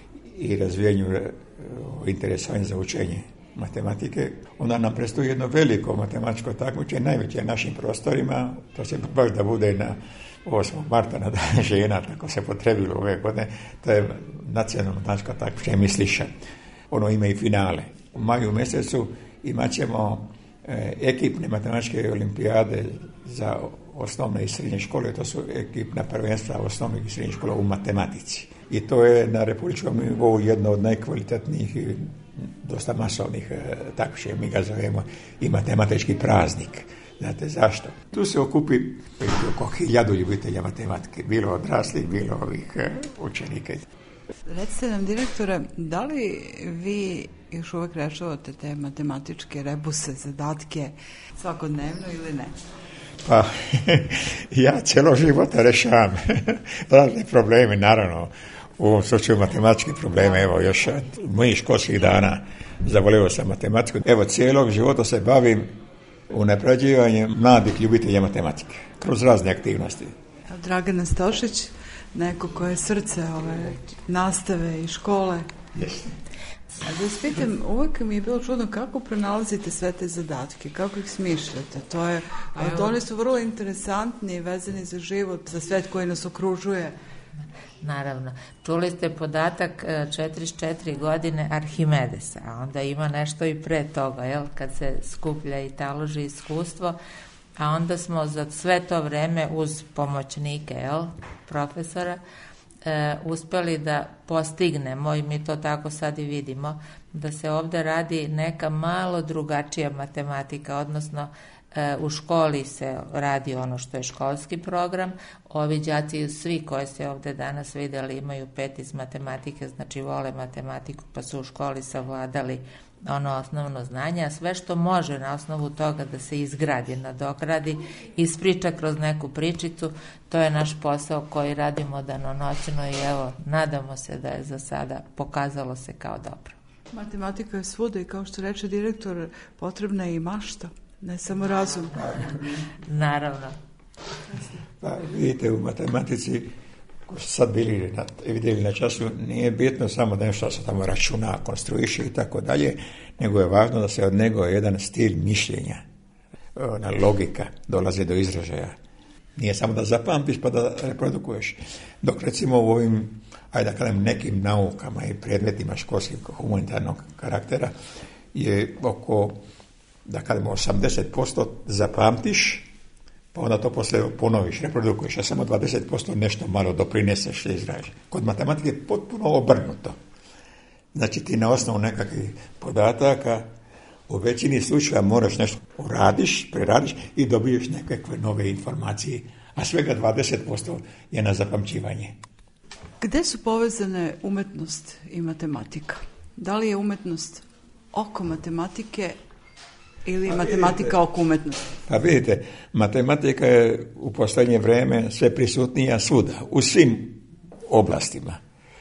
i razvijanju interesovanja za učenje matematike. Onda nam predstoji jedno veliko matematičko takmičenje, najveće našim prostorima, to će baš da bude na osmog marta na Dan žena, tako se potrebilo ove godine, to je nacionalno matematičko takmičenje Misliša. Ono ima i finale. U maju mjesecu imat ćemo e, ekipne matematičke olimpijade za osnovne i srednje škole, to su ekipna prvenstva osnovnih i srednjih škola u matematici. I to je na republičkom nivou jedno od najkvalitetnijih i dosta masovnih e, takmičenja, mi ga zovemo i matematički praznik. Znate zašto? Tu se okupi oko hiljadu ljubitelja matematike, bilo odraslih, bilo ovih e, učenika. Recite nam, direktore, da li vi još uvek rešavate te matematičke rebuse, zadatke svakodnevno ili ne? Pa, ja cijelo života rešavam razne probleme, naravno, u ovom slučaju matematički probleme, evo još od mojih školskih dana zavolio sam matematiku. Evo, cijelog života se bavim unapređivanjem mladih ljubitelja matematike, kroz razne aktivnosti. Dragana Stošić, neko koje je srce ove nastave i škole. Jeste. A da vas pitam, uvijek mi je bilo čudno kako pronalazite sve te zadatke, kako ih smišljate. To je, a oni su vrlo interesantni i vezani za život, za svet koji nas okružuje. Naravno. Čuli ste podatak četrdeset četiri godine Arhimedesa, a onda ima nešto i pre toga, jel, kad se skuplja i taloži iskustvo, a onda smo za sve to vreme uz pomoćnike, jel, profesora, e, uspeli da postignemo, i mi to tako sad i vidimo, da se ovde radi neka malo drugačija matematika, odnosno u školi se radi ono što je školski program. Ovi đaci, svi koji se ovde danas videli, imaju pet iz matematike, znači vole matematiku, pa su u školi savladali ono osnovno znanje, a sve što može na osnovu toga da se izgradi, nadogradi, ispriča kroz neku pričicu, to je naš posao koji radimo danonoćno i evo, nadamo se da je za sada pokazalo se kao dobro. Matematika je svuda i kao što reče direktor, potrebna je i mašta. Ne samo razum. Naravno. Pa vidite, u matematici, ko su sad bili na, vidjeli na času, nije bitno samo da nešto se tamo računa, konstruiše i tako dalje, nego je važno da se od nego jedan stil mišljenja, ona logika dolazi do izražaja. Nije samo da zapamtiš pa da reprodukuješ. Dok recimo u ovim, ajde da kažem, nekim naukama i predmetima školskih humanitarnog karaktera je oko, da kažemo, osamdeset posto zapamtiš, pa onda to poslije ponoviš, reprodukuješ, a samo dvadeset posto nešto malo doprineseš i izražiš. Kod matematike je potpuno obrnuto. Znači ti na osnovu nekakvih podataka u većini slučaja moraš nešto uradiš, preradiš i dobiješ nekakve nove informacije, a svega dvadeset posto je na zapamćivanje. Gde su povezane umetnost i matematika? Da li je umetnost oko matematike ili pa matematika vidite, oko umetnosti? Pa vidite, matematika je u posljednje vrijeme sve prisutnija svuda, u svim oblastima.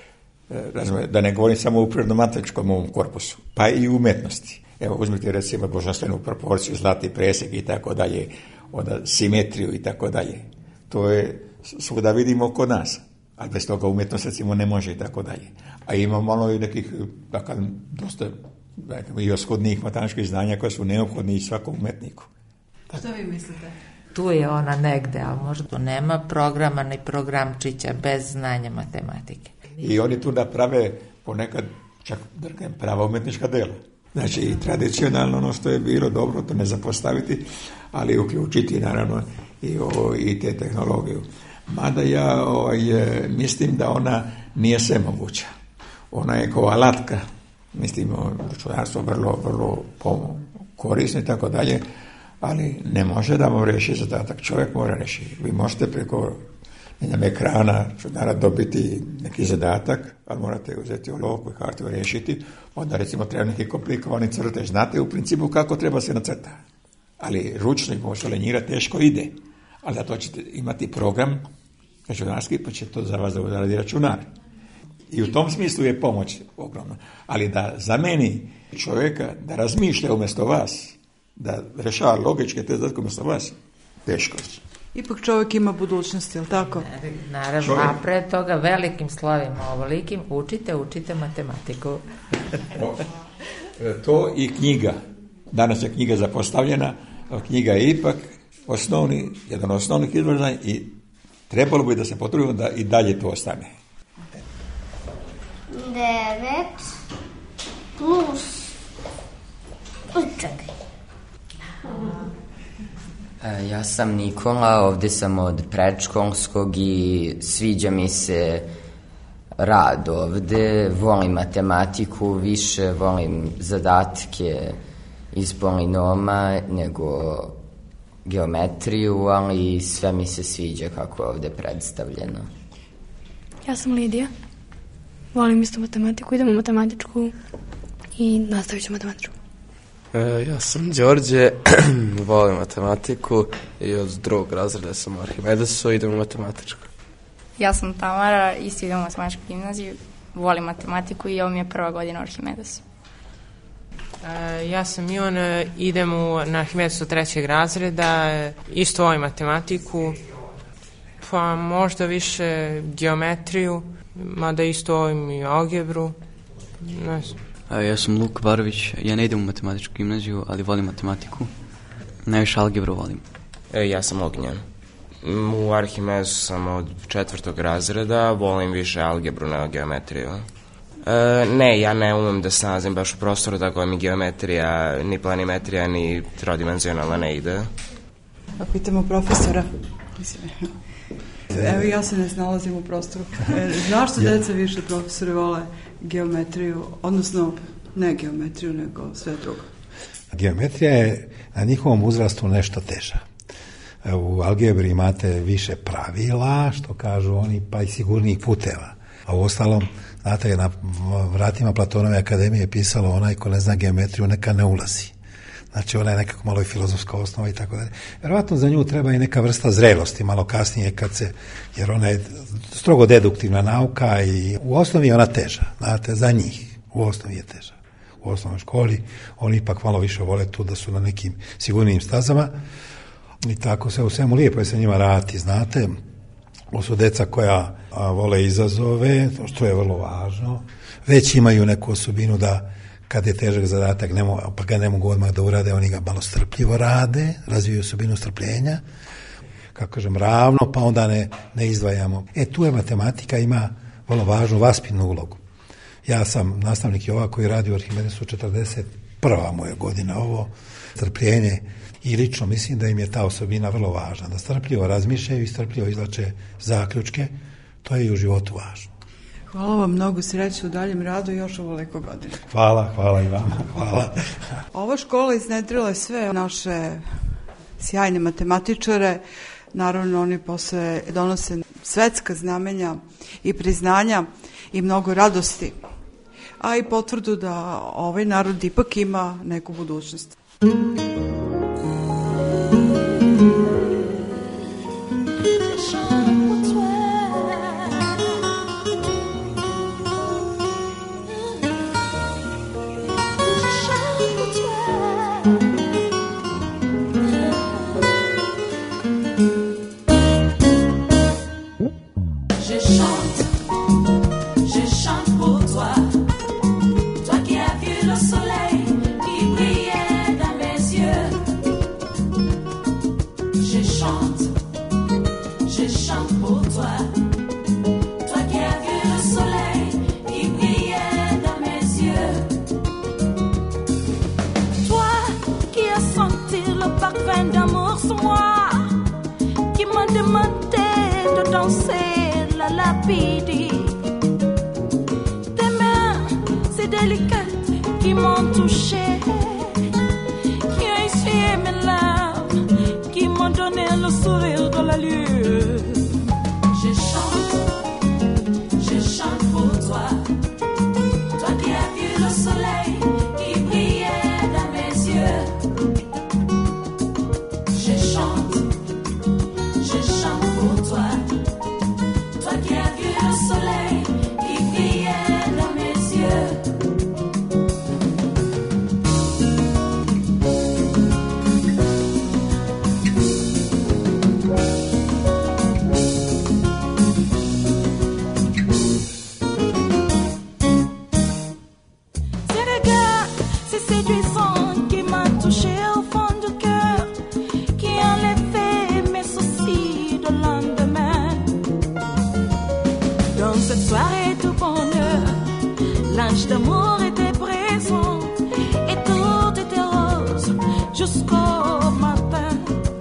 Da ne govorim samo u prirodno-matematičkom ovom korpusu, pa i u umetnosti. Evo, uzmite recimo božanstvenu proporciju, zlatni presek i tako dalje, onda simetriju i tako dalje. To je svuda vidimo kod nas, ali bez toga umjetnost recimo ne može i tako dalje. A ima malo i nekih, dakle, dosta i oshodnih matematičkih znanja koja su neophodni i svakom umetniku. Što vi mislite? Tu je ona negde, ali možda nema programa ni programčića bez znanja matematike. I oni tu naprave ponekad čak drgem prava umetnička dela. Znači i tradicionalno ono što je bilo dobro, to ne zapostaviti, ali uključiti naravno i, ovo, i te tehnologiju. Mada ja ovaj, mislim da ona nije sve moguća. Ona je kao alatka, mislim, računarstvo vrlo, vrlo korisno i tako dalje, ali ne može da mu reši zadatak. Čovjek mora reši. Vi možete preko njem ekrana računara dobiti neki zadatak, ali morate uzeti olovku i kartu i riješiti. Onda recimo treba neki komplikovani crtež. Znate u principu kako treba se nacrta. Ali ručnik može lenjirati, teško ide. Ali da to ćete imati program računarski, pa će to za vas da uradi računar. I u tom smislu je pomoć ogromna. Ali da zameni čovjeka da razmišlja umjesto vas, da rešava logičke te zadatke umjesto vas, teško. Ipak čovjek ima budućnost, je li tako? Naravno, čovjek... a pre toga velikim slovima, ovolikim, učite, učite matematiku. To i knjiga. Danas je knjiga zapostavljena, a knjiga je ipak osnovni, jedan osnovnih izvora i trebalo bi da se potrudimo da i dalje to ostane. Devet plus... Čekaj. Ja sam Nikola, ovdje sam od predškolskog i sviđa mi se rad ovdje, volim matematiku, više volim zadatke iz polinoma nego geometriju, ali sve mi se sviđa kako je ovdje predstavljeno. Ja sam Lidija, volim isto matematiku, idem u matematičku i nastavit ću matematičku. E, ja sam Đorđe, volim matematiku i od drugog razreda sam u Arhimedesu, idem u matematičku. Ja sam Tamara, isto idem u matematičku gimnaziju, volim matematiku i ovo mi je prva godina u Arhimedesu. E, ja sam Ivan, idem u, na Arhimedesu trećeg razreda, isto volim matematiku, pa možda više geometriju, mada isto volim i algebru, ne znam. Ja sam Luka Barović, ja ne idem u matematičku gimnaziju, ali volim matematiku. Najviše algebru volim. E, ja sam Ognjan. U Arhimedesu sam od četvrtog razreda, volim više algebru nego geometriju. E, ne, ja ne umem da snalazim baš u prostoru, tako mi geometrija, ni planimetrija, ni trodimenzionalna ne ide. A pitamo profesora. Evo, ja se ne snalazim u prostoru. E, zašto deca više profesore vole geometriju, odnosno ne geometriju, nego sve drugo? Geometrija je na njihovom uzrastu nešto teža. U algebri imate više pravila, što kažu oni, pa i sigurnijih puteva. A u ostalom, znate, na vratima Platonove akademije je pisalo onaj ko ne zna geometriju, neka ne ulazi. Znači, ona je nekako malo i filozofska osnova i tako dalje. Vjerovatno za nju treba i neka vrsta zrelosti, malo kasnije kad se, jer ona je strogo deduktivna nauka i u osnovi je ona teža, znate, za njih, u osnovi je teža. U osnovnoj školi, oni ipak malo više vole tu da su na nekim sigurnijim stazama i tako se u svemu lijepo je sa njima raditi, znate. Ovo su deca koja a, vole izazove, što je vrlo važno, već imaju neku osobinu da kad je težak zadatak, ne mogu, pa ga ne mogu odmah da urade, oni ga malo strpljivo rade, razvijaju osobinu strpljenja, kako kažem, ravno, pa onda ne, ne izdvajamo. E, tu je matematika, ima vrlo važnu vaspitnu ulogu. Ja sam nastavnik Jova koji radi u Arhimedesu, četrdeset prva moja godina, ovo strpljenje, i lično mislim da im je ta osobina vrlo važna, da strpljivo razmišljaju i strpljivo izvlače zaključke, to je i u životu važno. Hvala vam, mnogo sreće u daljem radu i još ovoliko godina. Hvala, hvala i vama, hvala. Ova škola iznedrila sve naše sjajne matematičare, naravno oni posle donose svetska znamenja i priznanja i mnogo radosti, a i potvrdu da ovaj narod ipak ima neku budućnost. rapide. Tes mains, c'est délicat, qui m'ont touché, qui ont essuyé mes larmes, qui m'ont donné le sourire de la lune. Je chante, je chante pour toi, toi qui as vu le soleil qui brillait dans mes yeux. Je chante, je chante pour toi, toi qui as vu le soleil qui brillait dans mes yeux. Ce regard si séduisant qui m'a touché au fond du cœur, qui a enlevé mes soucis de lendemain. Dans cette soirée de bonheur, l'ange d'amour était présent et tout était rose jusqu'au matin.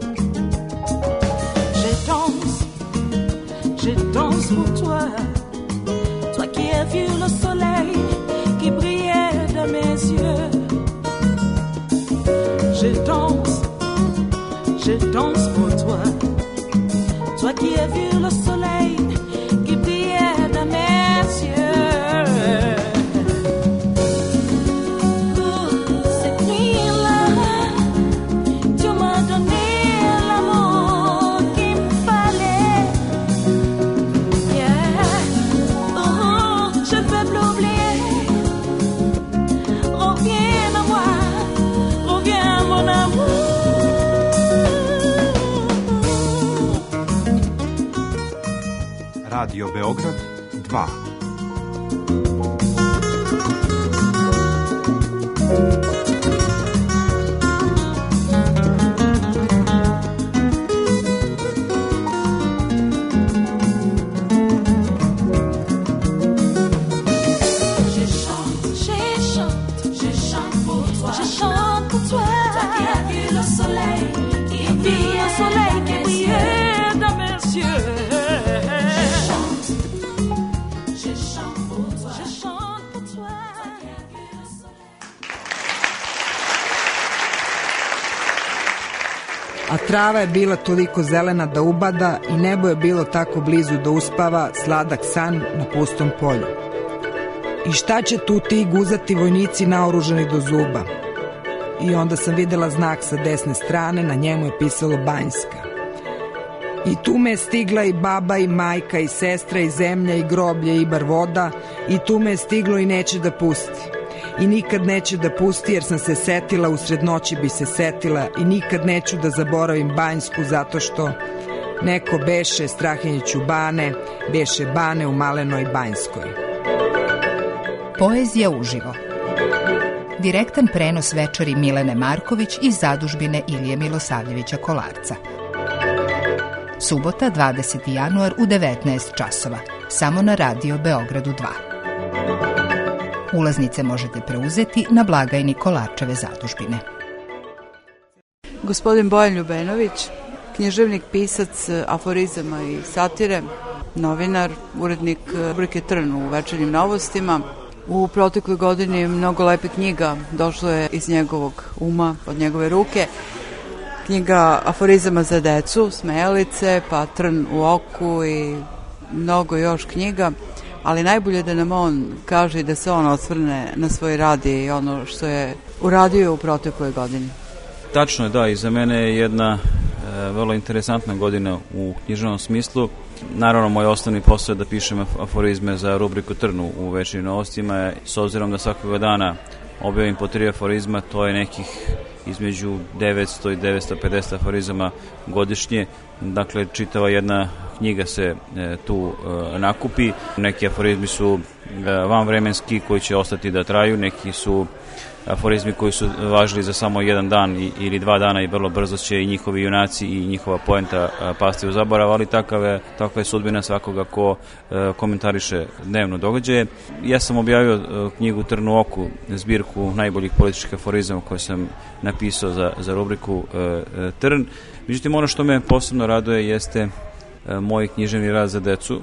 Je danse, je danse pour toi, toi qui as vu le soleil qui brillait dans mes yeux. Je danse, je danse pour toi, toi qui as vu le soleil qui brillait dans mes yeux. Cette nuit-là, tu m'as donné l'amour qu'il me fallait. Yeah. Oh, je peux l'oublier. Reviens à moi, reviens mon amour. Radio Beograd dva. Je chante, je chante, je chante pour toi, je chante pour toi, toi qui as vu le soleil, qui a vu le soleil qui brillait dans mes yeux. Je chante, je chante pour toi, je chante pour toi, toi qui as vu le soleil. A trava je bila toliko zelena da ubada i nebo je bilo tako blizu da uspava sladak san na pustom polju. I šta će tu ti guzati vojnici naoružani do zuba? I onda sam videla znak sa desne strane, na njemu je pisalo Banjska. I tu me je stigla i baba i majka i sestra i zemlja i groblje i bar voda, i tu me je stiglo i neće da pusti. I nikad neće da pusti jer sam se setila, usred noći bi se setila, i nikad neću da zaboravim Banjsku zato što neko beše Strahinjiću Bane, beše Bane u malenoj Banjskoj. Poezija uživo. Direktan prenos večeri Milene Marković iz zadužbine Ilije Milosavljevića Kolarca. Subota, dvadeseti januar u devetnaest časova. Samo na Radio Beogradu dva. Ulaznice možete preuzeti na blagajni Kolarčeve zadužbine. Gospodin Bojan Ljubenović, književnik, pisac aforizama i satire, novinar, urednik rubrike Trn u Večernjim novostima. U protekloj godini mnogo lepe knjiga došlo je iz njegovog uma, od njegove ruke. Knjiga aforizama za decu, Smejalice, pa Trn u oku i mnogo još knjiga, ali najbolje da nam on kaže i da se on osvrne na svoj rad i ono što je uradio u protekloj godini. Tačno je, da, i za mene je jedna e, vrlo interesantna godina u književnom smislu. Naravno, moj osnovni posao je da pišem aforizme za rubriku Trnu u Večernjim novostima. S obzirom da svakog dana objavim po tri aforizma, to je nekih između devetsto i devetsto pedeset aforizama godišnje. Dakle, čitava jedna knjiga se e, tu e, nakupi. Neki aforizmi su e, vanvremenski koji će ostati da traju, neki su aforizmi koji su važili za samo jedan dan i, ili dva dana i vrlo brzo će i njihovi junaci i njihova poenta a, pasti u zaborav, ali takva je, takva je sudbina svakoga ko a, komentariše dnevno događaje. Ja sam objavio a, knjigu Trn u oku, zbirku najboljih političkih aforizama koje sam napisao za, za rubriku a, a, Trn. Međutim, ono što me posebno raduje jeste a, moj književni rad za decu.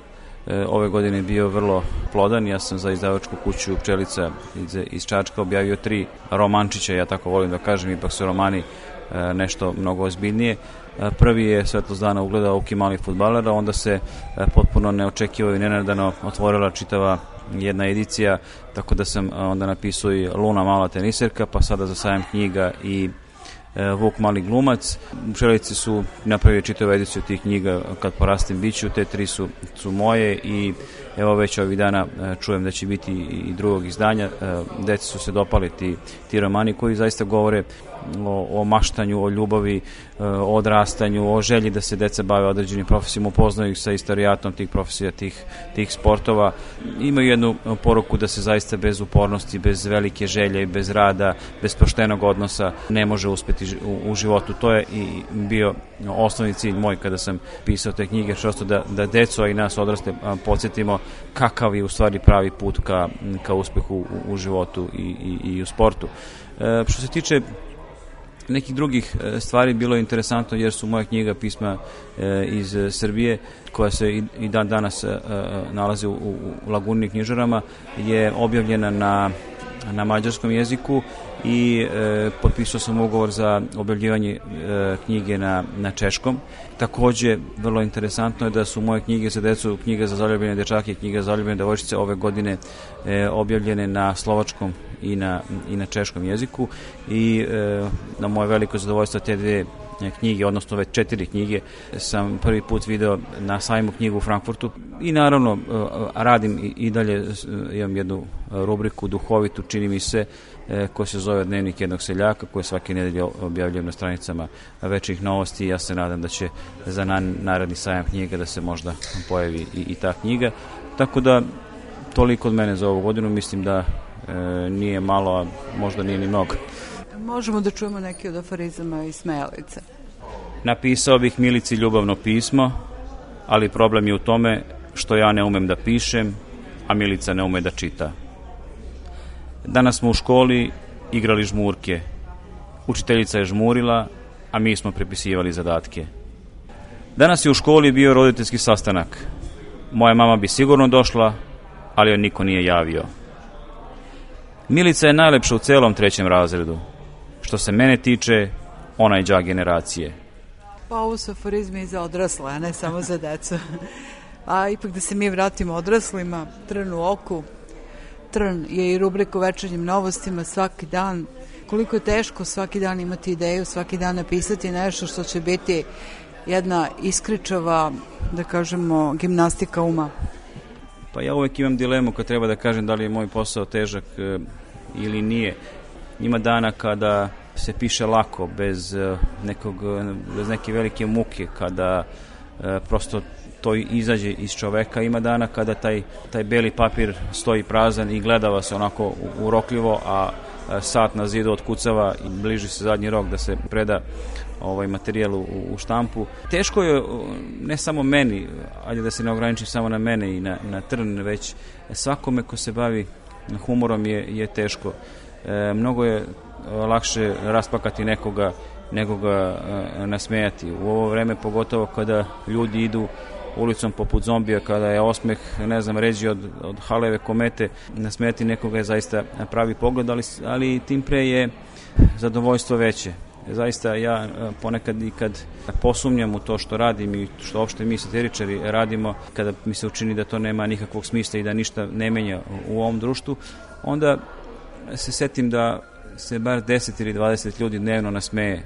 ove godine bio vrlo plodan. Ja sam za izdavačku kuću Pčelica iz, iz Čačka objavio tri romančića, ja tako volim da kažem, ipak su romani nešto mnogo ozbiljnije. Prvi je Svetlost dana ugleda Uki malih fudbalera, onda se potpuno neočekivano i nenadano otvorila čitava jedna edicija, tako da sam onda napisao i Luna mala teniserka, pa sada za sajam knjiga i Vuk mali glumac. Pčelice su napravili čitavu ediciju tih knjiga Kad porastem biću, te tri su, su moje i evo već ovih dana čujem da će biti i drugog izdanja. Deci su se dopali ti, ti romani koji zaista govore o, o maštanju, o ljubavi, o odrastanju, o želji da se deca bave određenim profesijama, upoznaju ih sa istorijatom tih profesija, tih, tih sportova. Imaju jednu poruku da se zaista bez upornosti, bez velike želje i bez rada, bez poštenog odnosa ne može uspeti u, u životu. To je i bio osnovni cilj moj kada sam pisao te knjige, što da, da deco, a i nas odrasle podsjetimo kakav je u stvari pravi put ka, ka uspehu u, u životu i, i, i u sportu. E, što se tiče nekih drugih stvari, bilo je interesantno jer su moja knjiga pisma e, iz Srbije, koja se i, i dan danas e, nalazi u, u Laguni knjižarama, je objavljena na, na mađarskom jeziku i e, potpisao sam ugovor za objavljivanje e, knjige na, na češkom. Takođe, vrlo interesantno je da su moje knjige za decu, knjiga za zaljubljene dečake i knjiga za zaljubljene devojčice ove godine e, objavljene na slovačkom i na, i na češkom jeziku i e, na moje veliko zadovoljstvo te dve knjige, odnosno ove četiri knjige sam prvi put video na sajmu knjigu u Frankfurtu i naravno radim i, i dalje, imam jednu rubriku duhovitu, čini mi se, koja se zove Dnevnik jednog seljaka, koje svake nedelje objavljujem na stranicama Večnih novosti i ja se nadam da će za naredni sajam knjiga da se možda pojavi i, i ta knjiga. Tako da toliko od mene za ovu godinu, mislim da e, nije malo, a možda nije ni mnogo. Možemo da čujemo neki od aforizama i smejalice. Napisao bih Milici ljubavno pismo, ali problem je u tome što ja ne umem da pišem, a Milica ne ume da čita. Danas smo u školi igrali žmurke. Učiteljica je žmurila, a mi smo prepisivali zadatke. Danas je u školi bio roditeljski sastanak. Moja mama bi sigurno došla, ali joj niko nije javio. Milica je najlepša u celom trećem razredu. Što se mene tiče, ona je đak generacije. Pa ovo su aforizmi i za odrasle, a ne samo za decu. A ipak da se mi vratimo odraslima, trn u oku. Trn je i rubrika u Večernjim novostima svaki dan. Koliko je teško svaki dan imati ideju, svaki dan napisati nešto što će biti jedna iskričava, da kažemo, gimnastika uma. Pa ja uvek imam dilemu kad treba da kažem da li je moj posao težak e, ili nije. Ima dana kada se piše lako, bez, e, nekog, bez neke velike muke, kada e, prosto to izađe iz čoveka. Ima dana kada taj, taj beli papir stoji prazan i gleda vas onako urokljivo, a sat na zidu otkucava i bliži se zadnji rok da se preda ovaj materijal u, u štampu. Teško je ne samo meni, ajde da se ne ograničim samo na mene i na, na trn, već svakome ko se bavi humorom je, je teško. E, mnogo je lakše rasplakati nekoga nego ga e, nasmejati. U ovo vreme, pogotovo kada ljudi idu ulicom poput zombija, kada je osmeh, ne znam, ređi od, od haleve komete, nasmejati nekoga je zaista pravi pogled, ali, ali tim pre je zadovoljstvo veće. Zaista ja ponekad i kad posumnjam u to što radim i što uopšte mi satiričari radimo, kada mi se učini da to nema nikakvog smisla i da ništa ne menja u ovom društvu, onda se setim da se bar deset ili dvadeset ljudi dnevno nasmeje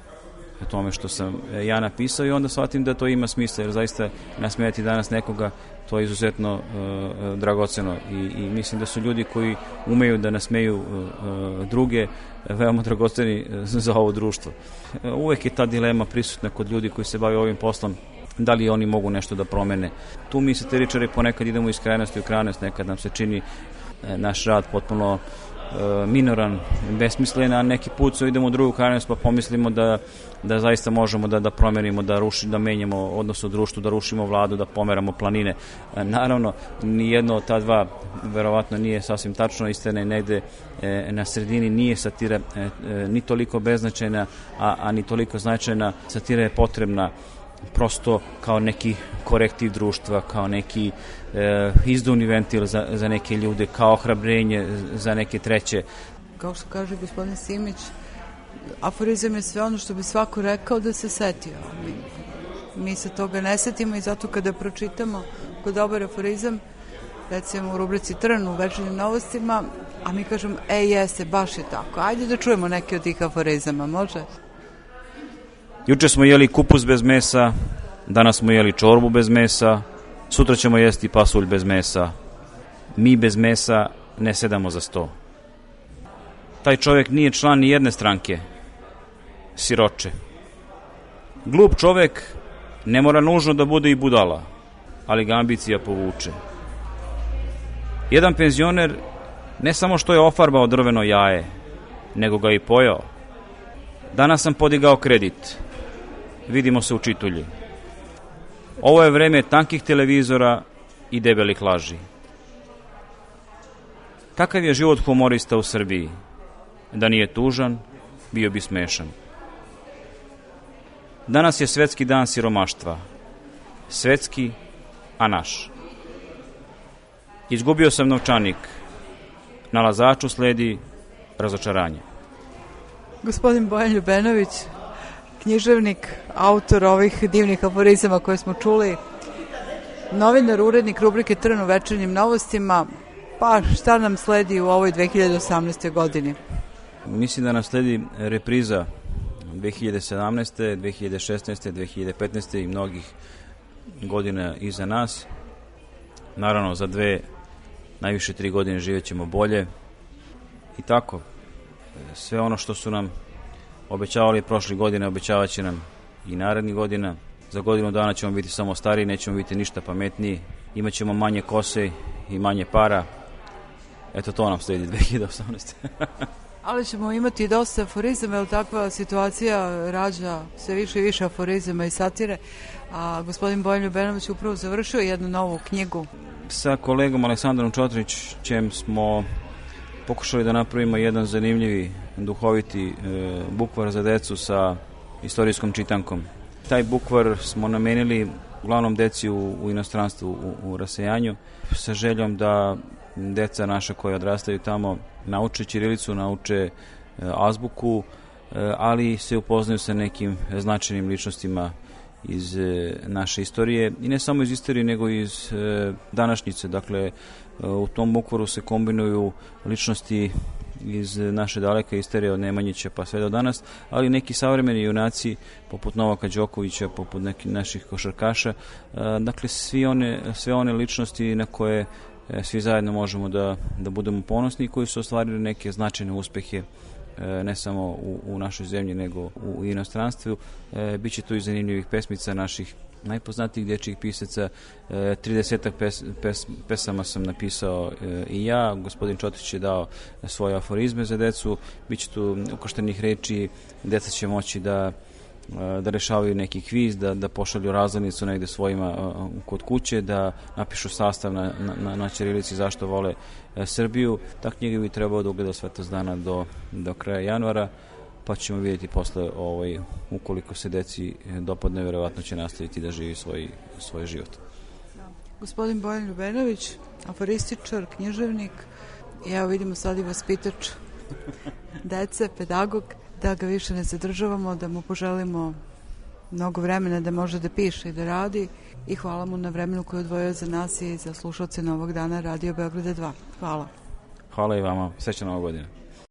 o tome što sam ja napisao i onda shvatim da to ima smisla, jer zaista nasmejati danas nekoga, to je izuzetno uh, dragoceno i, i mislim da su ljudi koji umeju da nasmeju uh, druge veoma dragoceni za ovo društvo. Uh, uvek je ta dilema prisutna kod ljudi koji se bave ovim poslom, da li oni mogu nešto da promene. Tu mi satiričari ponekad idemo iz krajnosti u krajnost, nekad nam se čini uh, naš rad potpuno minoran, besmislen, a neki put se idemo u drugu krajnost pa pomislimo da, da zaista možemo da, da promenimo, da, ruši, da menjamo odnos u društvu, da rušimo vladu, da pomeramo planine. Naravno, nijedno od ta dva verovatno nije sasvim tačno, istina je negde e, na sredini, nije satira e, e, ni toliko beznačajna, a, a ni toliko značajna. Satira je potrebna prosto kao neki korektiv društva, kao neki e, izduvni ventil za, za neke ljude, kao ohrabrenje za neke treće. Kao što kaže gospodin Simić, aforizam je sve ono što bi svako rekao da se setio. Mi, mi se toga ne setimo i zato kada pročitamo kod dobar aforizam, recimo u rubrici Trn u večernjim novostima, a mi kažemo, e jeste, baš je tako. Ajde da čujemo neke od tih aforizama, može? Juče smo jeli kupus bez mesa, danas smo jeli čorbu bez mesa, sutra ćemo jesti pasulj bez mesa. Mi bez mesa ne sedamo za sto. Taj čovjek nije član ni jedne stranke. Siroče. Glup čovjek ne mora nužno da bude i budala, ali ga ambicija povuče. Jedan penzioner ne samo što je ofarbao drveno jaje, nego ga i pojao. Danas sam podigao kredit. Vidimo se u Čitulji. Ovo je vreme tankih televizora i debelih laži. Kakav je život humorista u Srbiji? Da nije tužan, bio bi smešan. Danas je svetski dan siromaštva. Svetski, a naš. Izgubio sam novčanik. Na lazaču sledi razočaranje. Gospodin Bojan Ljubenović, književnik, autor ovih divnih aforizama koje smo čuli, novinar, urednik rubrike Trn u večernjim novostima, pa šta nam sledi u ovoj dve hiljade osamnaestoj godini? Mislim da nam sledi repriza dve hiljade sedamnaeste, dve hiljade šesnaeste, dve hiljade petnaeste i mnogih godina iza nas. Naravno, za dve, najviše tri godine živjet ćemo bolje. I tako, sve ono što su nam obećavali prošle godine, obećavat će nam i narednih godina. Za godinu dana ćemo biti samo stariji, nećemo biti ništa pametniji, imat ćemo manje kose i manje para. Eto, to nam sledi dve hiljade osamnaeste. Ali ćemo imati dosta aforizama, jer takva situacija rađa sve više i više aforizama i satire. A gospodin Bojan Ljubenović upravo završio jednu novu knjigu. Sa kolegom Aleksandrom Čotrićem smo pokušali da napravimo jedan zanimljivi, duhoviti e, bukvar za decu sa istorijskom čitankom. Taj bukvar smo namenili uglavnom deci u, u inostranstvu, u, u rasejanju, sa željom da deca naša koja odrastaju tamo nauče ćirilicu, nauče e, azbuku, e, ali se upoznaju sa nekim značajnim ličnostima iz e, naše istorije, i ne samo iz istorije, nego iz e, današnjice. Dakle, e, u tom bukvaru se kombinuju ličnosti iz naše daleke istorije od Nemanjića pa sve do danas, ali neki savremeni junaci poput Novaka Đokovića, poput nekih naših košarkaša, e, dakle svi one, sve one ličnosti na koje e, svi zajedno možemo da, da budemo ponosni, koji su ostvarili neke značajne uspehe ne samo u, u našoj zemlji, nego u inostranstvu. E, Biće tu i zanimljivih pesmica naših najpoznatijih dječjih pisaca. E, tridesetak pes, pes, pesama sam napisao e, i ja. Gospodin Čotrić je dao svoje aforizme za decu. Biće tu ukrštenih reči. Deca će moći da da rešavaju neki kviz, da, da pošalju razglednicu negde svojima uh, kod kuće, da napišu sastav na, na, na ćirilici zašto vole uh, Srbiju. Ta knjiga bi trebao da ugleda svetlost dana do, do kraja januara, pa ćemo vidjeti posle, ovaj, ukoliko se deci dopadne, vjerovatno će nastaviti da živi svoj, svoj život. Gospodin Bojan Ljubenović, aforističar, književnik, i evo vidimo sad i vaspitač dece, pedagog. Da ga više ne zadržavamo, da mu poželimo mnogo vremena da može da piše i da radi, i hvala mu na vremenu koje je odvojio za nas i za slušalce Novog dana Radio Beograda dva. Hvala. Hvala i vama. Srećna Nova godina.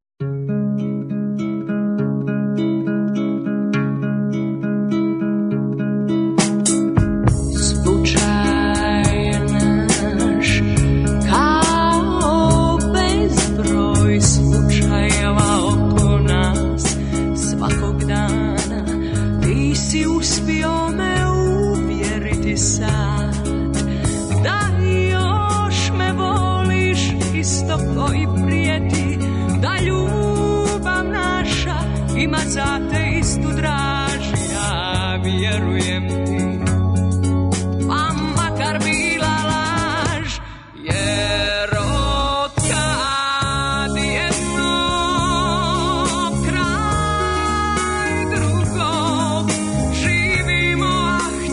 Ima za te istu draž, ja vjerujem ti, pa makar bila laž, jer od kad jedno kraj drugog živimo, ah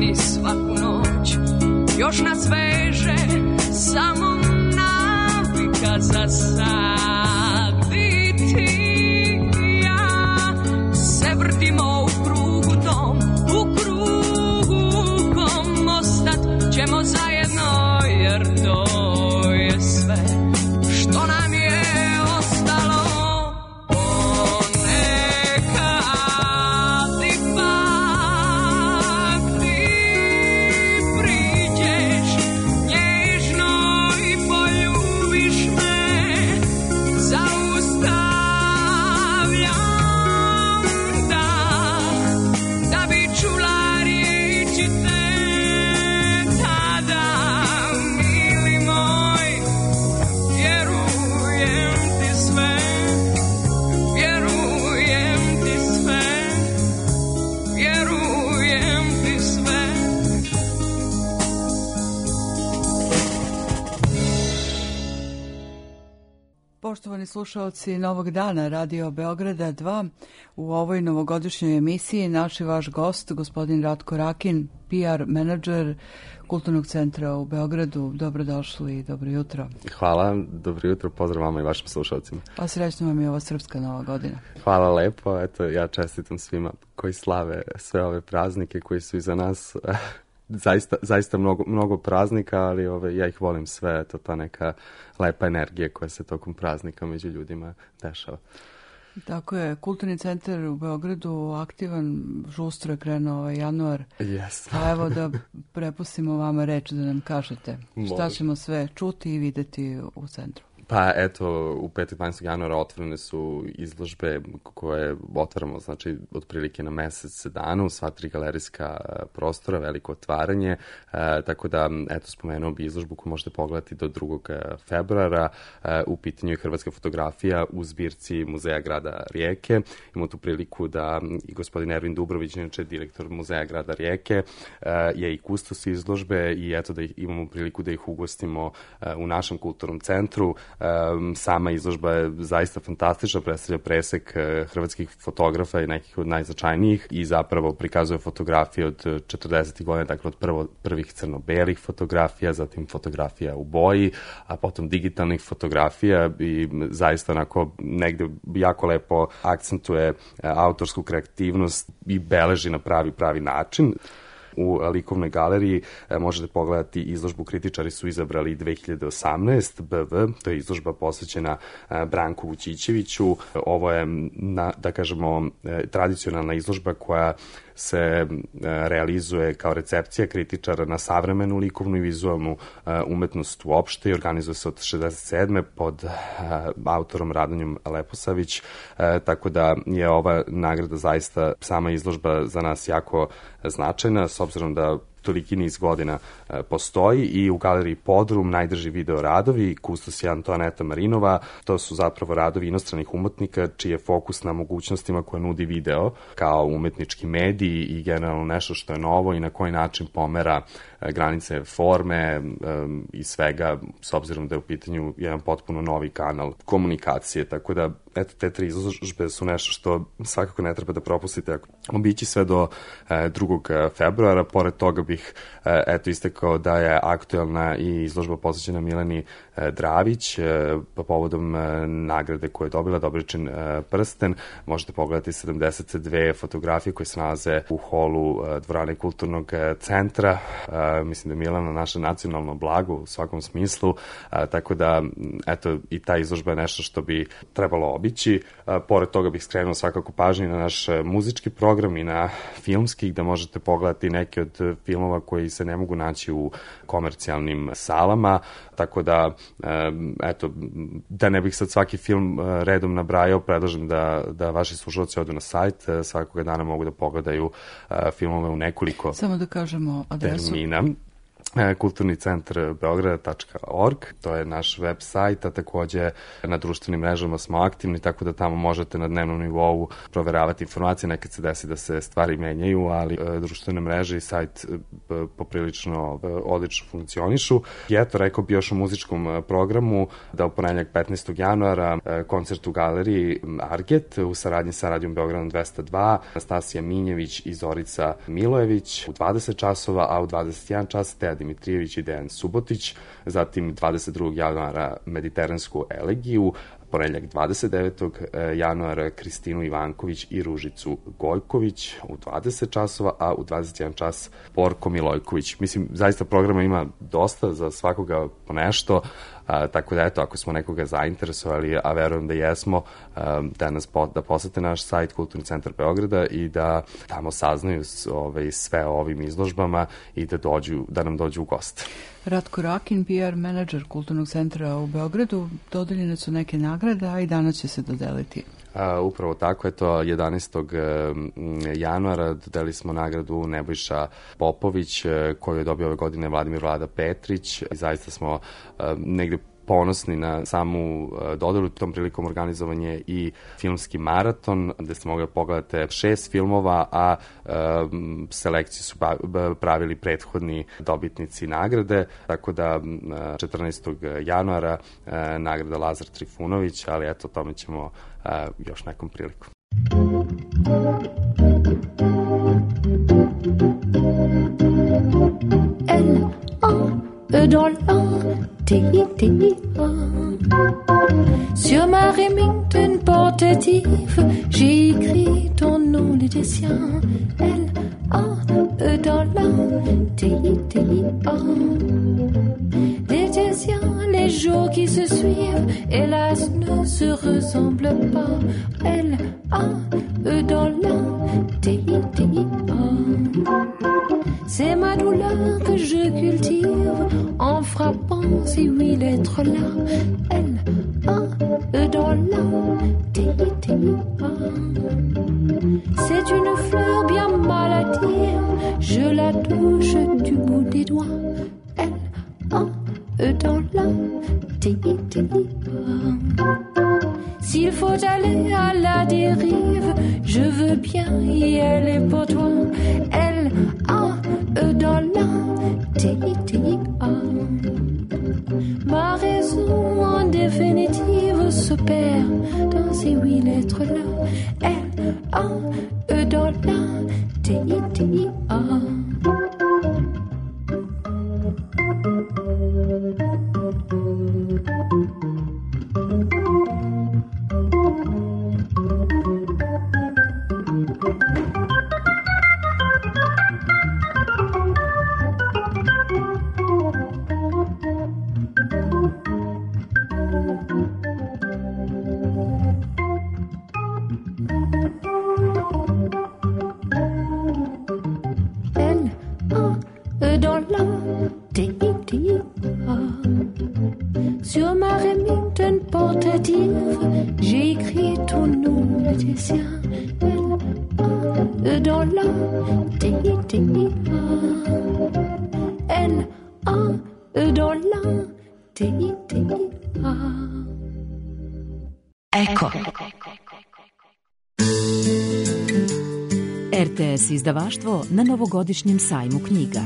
meni svaku noć. Još nas veže samo navika za sad. I ti i ja se vrtimo u krugu tom, u krugu kom ostat ćemo zajedno, jer to je sve što nam je ostalo. Poštovani slušalci Novog dana Radio Beograda dva, u ovoj novogodišnjoj emisiji naš i vaš gost, gospodin Ratko Rakin, P R menadžer Kulturnog centra u Beogradu. Dobrodošli i dobro jutro. Hvala, dobro jutro, pozdrav vama i vašim slušalcima. Pa srećno vam je ova srpska nova godina. Hvala lepo, eto ja čestitam svima koji slave sve ove praznike koji su iza nas. Zaista, zaista mnogo, mnogo praznika, ali ove, ja ih volim sve, eto ta neka lepa energija koja se tokom praznika među ljudima dešava. Tako je, Kulturni centar u Beogradu aktivan, žustro je krenuo ovaj januar. Yes. Pa evo da prepustimo vama reč da nam kažete šta Može. ćemo sve čuti i videti u centru. Pa eto, u petak dvanaestog januara otvorene su izložbe koje otvaramo, znači, otprilike na mesec dana u sva tri galerijska prostora, veliko otvaranje, e, tako da, eto, spomenuo bi izložbu koju možete pogledati do drugog februara. E, u pitanju je hrvatska fotografija u zbirci Muzeja grada Rijeke. Imamo tu priliku da i gospodin Ervin Dubrović, inače direktor Muzeja grada Rijeke, e, je i kustos izložbe i eto da ih, imamo priliku da ih ugostimo e, u našem kulturnom centru. Um, sama izložba je zaista fantastična, predstavlja presek uh, hrvatskih fotografa i nekih od najznačajnijih i zapravo prikazuje fotografije od četrdesetih godina, dakle od prvo, prvih crno-belih fotografija, zatim fotografija u boji, a potom digitalnih fotografija i zaista onako negde jako lepo akcentuje uh, autorsku kreativnost i beleži na pravi, pravi način. U likovnoj galeriji e, možete pogledati izložbu Kritičari su izabrali dve hiljade osamnaest B V, to je izložba posvećena e, Branku Vučićeviću. Ovo je, na, da kažemo, e, tradicionalna izložba koja se e, realizuje kao recepcija kritičara na savremenu likovnu i vizualnu e, umetnost uopšte i organizuje se od šezdeset sedme pod e, autorom Radonjom Leposavić, e, tako da je ova nagrada zaista, sama izložba za nas jako značajna, s obzirom da toliki niz godina e, postoji i u galeriji Podrum najdrži video radovi, kustos je Antoaneta Marinova. To su zapravo radovi inostranih umetnika čiji je fokus na mogućnostima koje nudi video kao umetnički medij i generalno nešto što je novo i na koji način pomera e, granice forme e, i svega, s obzirom da je u pitanju jedan potpuno novi kanal komunikacije. Tako da, eto, te tri izložbe su nešto što svakako ne treba da propustite. Obići sve do e, drugog februara, pored toga bi bih eto istakao da je aktuelna i izložba posvećena Mileni Dravić po povodom nagrade koju je dobila, Dobričin prsten. Možete pogledati sedamdeset dve fotografije koje se nalaze u holu dvorane Kulturnog centra. Mislim da je Milena naše nacionalno blago u svakom smislu, tako da eto i ta izložba je nešto što bi trebalo obići. Pored toga bih skrenuo svakako pažnju na naš muzički program i na filmski, gde možete pogledati neke od filmova koji se ne mogu naći u komercijalnim salama, tako da, eto, da ne bih sad svaki film redom nabrajao, predlažem da, da vaši slušalci odu na sajt, svakoga dana mogu da pogledaju filmove u nekoliko Samo da kažemo adresu. termina. kulturni centar beograda tačka org, to je naš web sajt, a takođe na društvenim mrežama smo aktivni, tako da tamo možete na dnevnom nivou proveravati informacije, nekad se desi da se stvari menjaju, ali e, društvene mreže i sajt e, poprilično e, odlično funkcionišu. I eto, rekao bi još u muzičkom programu da u ponedjeljak petnaestog januara e, koncert u galeriji Arget u saradnji sa Radijom Beogradom dvesta dva, Anastasija Minjević i Zorica Milojević u dvadeset časova, a u dvadeset jedan čas Teja Dimitrijević i Dejan Subotić, zatim dvadeset drugog januara Mediteransku elegiju, ponedjeljak dvadeset devetog januara Kristinu Ivanković i Ružicu Gojković u dvadeset časova, a u dvadeset jedan čas Borko Milojković. Mislim, zaista programa ima dosta, za svakoga po nešto, a, tako da eto, ako smo nekoga zainteresovali, a verujem da jesmo, a, da nas po, da posete naš sajt Kulturni centar Beograda i da tamo saznaju s, ove, sve o ovim izložbama i da, dođu, da nam dođu u goste. Ratko Rakin, P R menadžer Kulturnog centra u Beogradu, dodeljene su neke nagrade, a i danas će se dodeliti. A, upravo tako, eto, jedanaestog januara dodeli smo nagradu Nebojša Popović, koju je dobio ove godine Vladimir Vlada Petrić. I zaista smo a, negde ponosni na samu dodelu. Tom prilikom organizovan je i filmski maraton, gde ste mogli pogledati šest filmova, a um, selekciju su pravili prethodni dobitnici nagrade, tako da četrnaestog januara uh, nagrada Lazar Trifunović, ali eto, o tome ćemo uh, još nekom prilikom. Dans l'an, T I T I A. Sur ma Remington portative, j'ai écrit ton nom, les tiens. L A E dans l'an, T I T I A. Les tiens, les jours qui se suivent, hélas, ne se ressemblent pas. L A E dans l'an, T I T I A. C'est ma douleur que je cultive en frappant ces huit lettres-là. L, A, E dans la, T, I, T, I, A. C'est une fleur bien maladive, je la touche du bout des doigts. L, A, E dans la, T, I, T, I, A. S'il faut aller à la dérive, je veux bien y aller pour toi. L, A, E dans la, T, I, T, I, A. Ma raison en définitive se perd dans ces huit lettres-là. L, A, E dans la, T, I, T, I, A. Sur ma Remington portative, j'ai écrit ton nom, le tien. L, A, E dans la, T, I, T, I, A. L, A, E dans la, T, I, T, I, A. Eko. R T S izdavaštvo na novogodišnjem sajmu knjiga.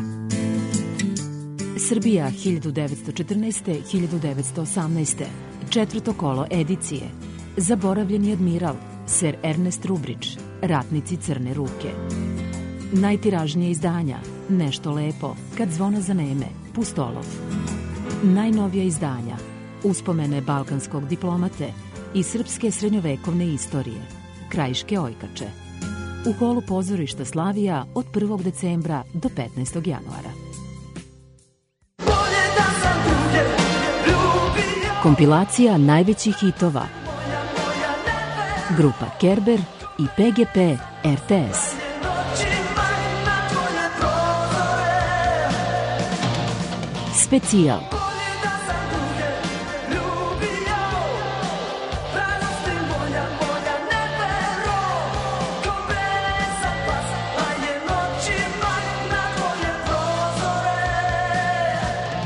Srbija hiljadu devetsto četrnaeste do hiljadu devetsto osamnaeste. Četvrto kolo edicije. Zaboravljeni admiral, Ser Ernest Rubrić, Ratnici crne ruke. Najtiražnije izdanja, Nešto lepo, Kad zvona zaneme, Pustolov. Najnovija izdanja, Uspomene balkanskog diplomate i srpske srednjovekovne istorije, Krajiške ojkače. U holu pozorišta Slavija od prvog decembra do petnaestog januara. Kompilacija najvećih hitova. Grupa Kerber i P G P R T S. Specijal.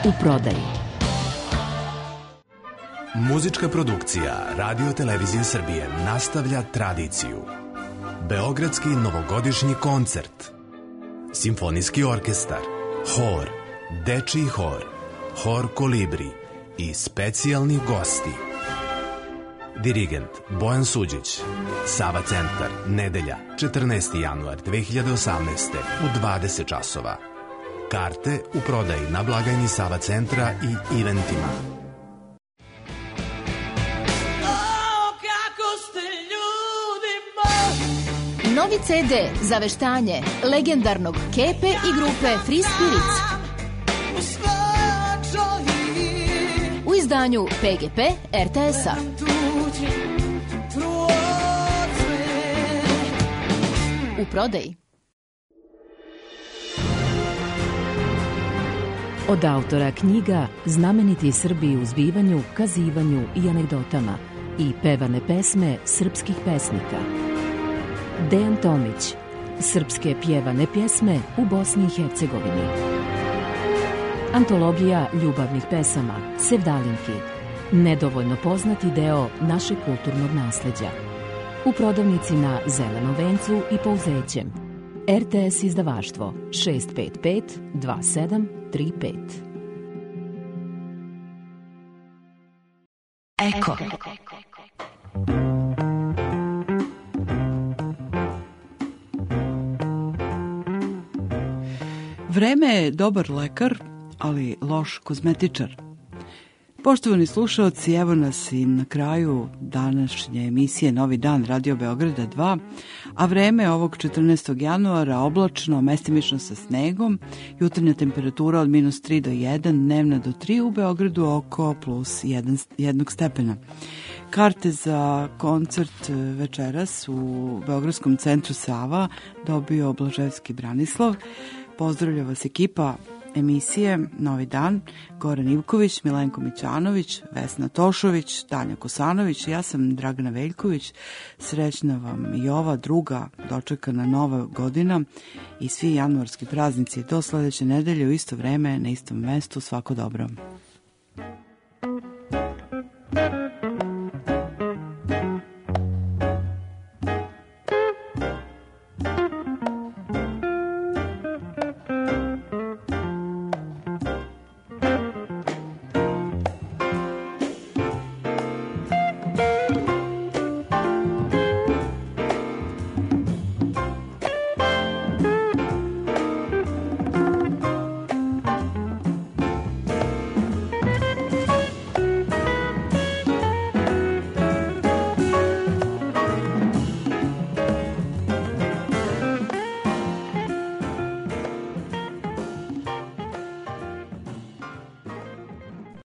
U prodaji. Muzička produkcija Radio Televizije Srbije nastavlja tradiciju. Beogradski novogodišnji koncert, simfonijski orkestar, hor, dečiji hor, hor Kolibri i specijalni gosti. Dirigent Bojan Suđić. Sava centar, nedelja, četrnaesti januar dve hiljade osamnaeste u dvadeset časova. Karte u prodaji na blagajni Sava centra i eventima. Novi ce de za veštanje legendarnog Kepe i grupe Free Spirits. U izdanju pe ge pe er te es-a. U prodaji. Od autora knjiga Znameniti Srbi u zbivanju, kazivanju i anegdotama i pevane pesme srpskih pesnika. Dejan Tomić. Srpske pjevane pjesme u Bosni i Hercegovini. Antologija ljubavnih pesama Sevdalinki. Nedovoljno poznati deo našeg kulturnog nasleđa. U prodavnici na Zelenom vencu i Pouzećem. er te es izdavaštvo šest pet pet dva sedam tri pet. Eko. Vreme je dobar lekar, ali loš kozmetičar. Poštovani slušaoci, evo nas i na kraju današnje emisije Novi dan Radio Beograda dva, a vreme ovog četrnaestog januara oblačno, mestimično sa snegom, jutarnja temperatura od minus tri do jedan, dnevna do tri, u Beogradu oko plus jedan stepena. Karte za koncert večeras u Beogradskom centru Sava dobio Blaževski Branislav. Pozdravlja vas ekipa emisije Novi dan, Goran Ivković, Milenko Mićanović, Vesna Tošović, Tanja Kosanović, ja sam Dragana Veljković. Srećna vam i ova druga dočekana nova godina i svi januarski praznici do sledeće nedelje u isto vreme na istom mestu. Svako dobro.